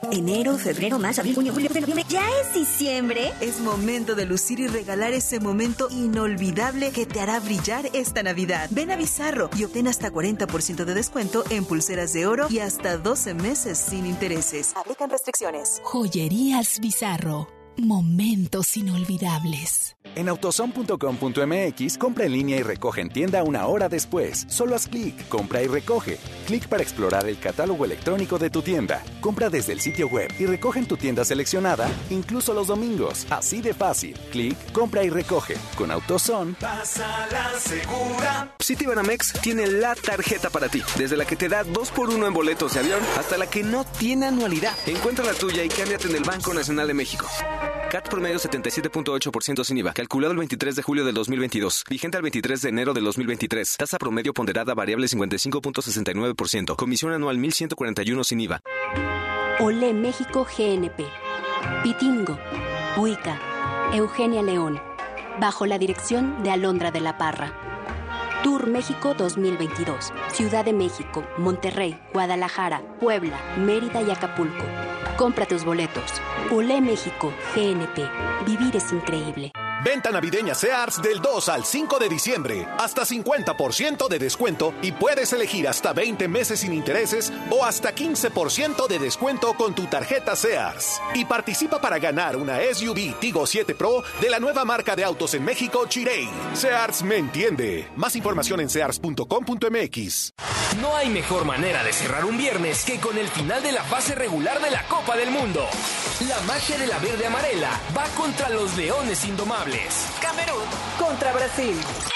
Enero, febrero, marzo, abril, junio, julio, noviembre. ¿Ya es diciembre? Es momento de lucir y regalar ese momento inolvidable que te hará brillar esta Navidad. Ven a Bizarro y obtén hasta cuarenta por ciento de descuento en pulseras de oro y hasta doce meses sin intereses. Aplican restricciones. Joyerías Bizarro. Momentos inolvidables. En autoson punto com punto m x, compra en línea y recoge en tienda una hora después. Solo haz clic, compra y recoge. Clic para explorar el catálogo electrónico de tu tienda. Compra desde el sitio web y recoge en tu tienda seleccionada, incluso los domingos. Así de fácil. Clic, compra y recoge. Con AutoZone, pásala segura. Citibanamex tiene la tarjeta para ti. Desde la que te da dos por uno en boletos de avión hasta la que no tiene anualidad. Encuentra la tuya y cámbiate en el Banco Nacional de México. C A T promedio setenta y siete punto ocho por ciento sin I V A. Calculado el veintitrés de julio del dos mil veintidós. Vigente al veintitrés de enero del dos mil veintitrés. Tasa promedio ponderada variable cincuenta y cinco punto sesenta y nueve por ciento. Comisión anual mil ciento cuarenta y uno sin I V A. Olé México G N P. Pitingo. Buica. Eugenia León. Bajo la dirección de Alondra de la Parra. Tour México dos mil veintidós. Ciudad de México, Monterrey, Guadalajara, Puebla, Mérida y Acapulco. Compra tus boletos. Olé México, G N P. Vivir es increíble. Venta navideña Sears del dos al cinco de diciembre. Hasta cincuenta por ciento de descuento y puedes elegir hasta veinte meses sin intereses o hasta quince por ciento de descuento con tu tarjeta Sears. Y participa para ganar una S U V Tigo siete Pro de la nueva marca de autos en México, Chirey. Sears me entiende. Más información en sears punto com punto m x. No hay mejor manera de cerrar un viernes que con el final de la fase regular de la Copa del Mundo. La magia de la verde amarela va contra los Leones Indomables. Camerún contra Brasil.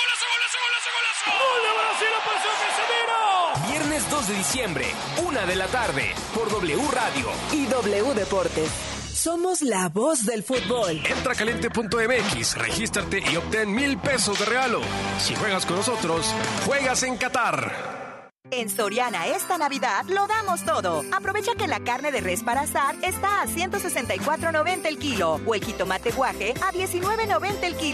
¡Gol de Brasil! ¡Apareció Casemiro! Viernes dos de diciembre, una de la tarde, por W Radio y W Deportes. Somos la voz del fútbol. Entra a caliente punto m x, regístrate y obtén mil pesos de regalo. Si juegas con nosotros, juegas en Qatar. En Soriana esta Navidad lo damos todo. Aprovecha que la carne de res para asar está a ciento sesenta y cuatro noventa el kilo o el jitomate guaje a diecinueve noventa el kilo.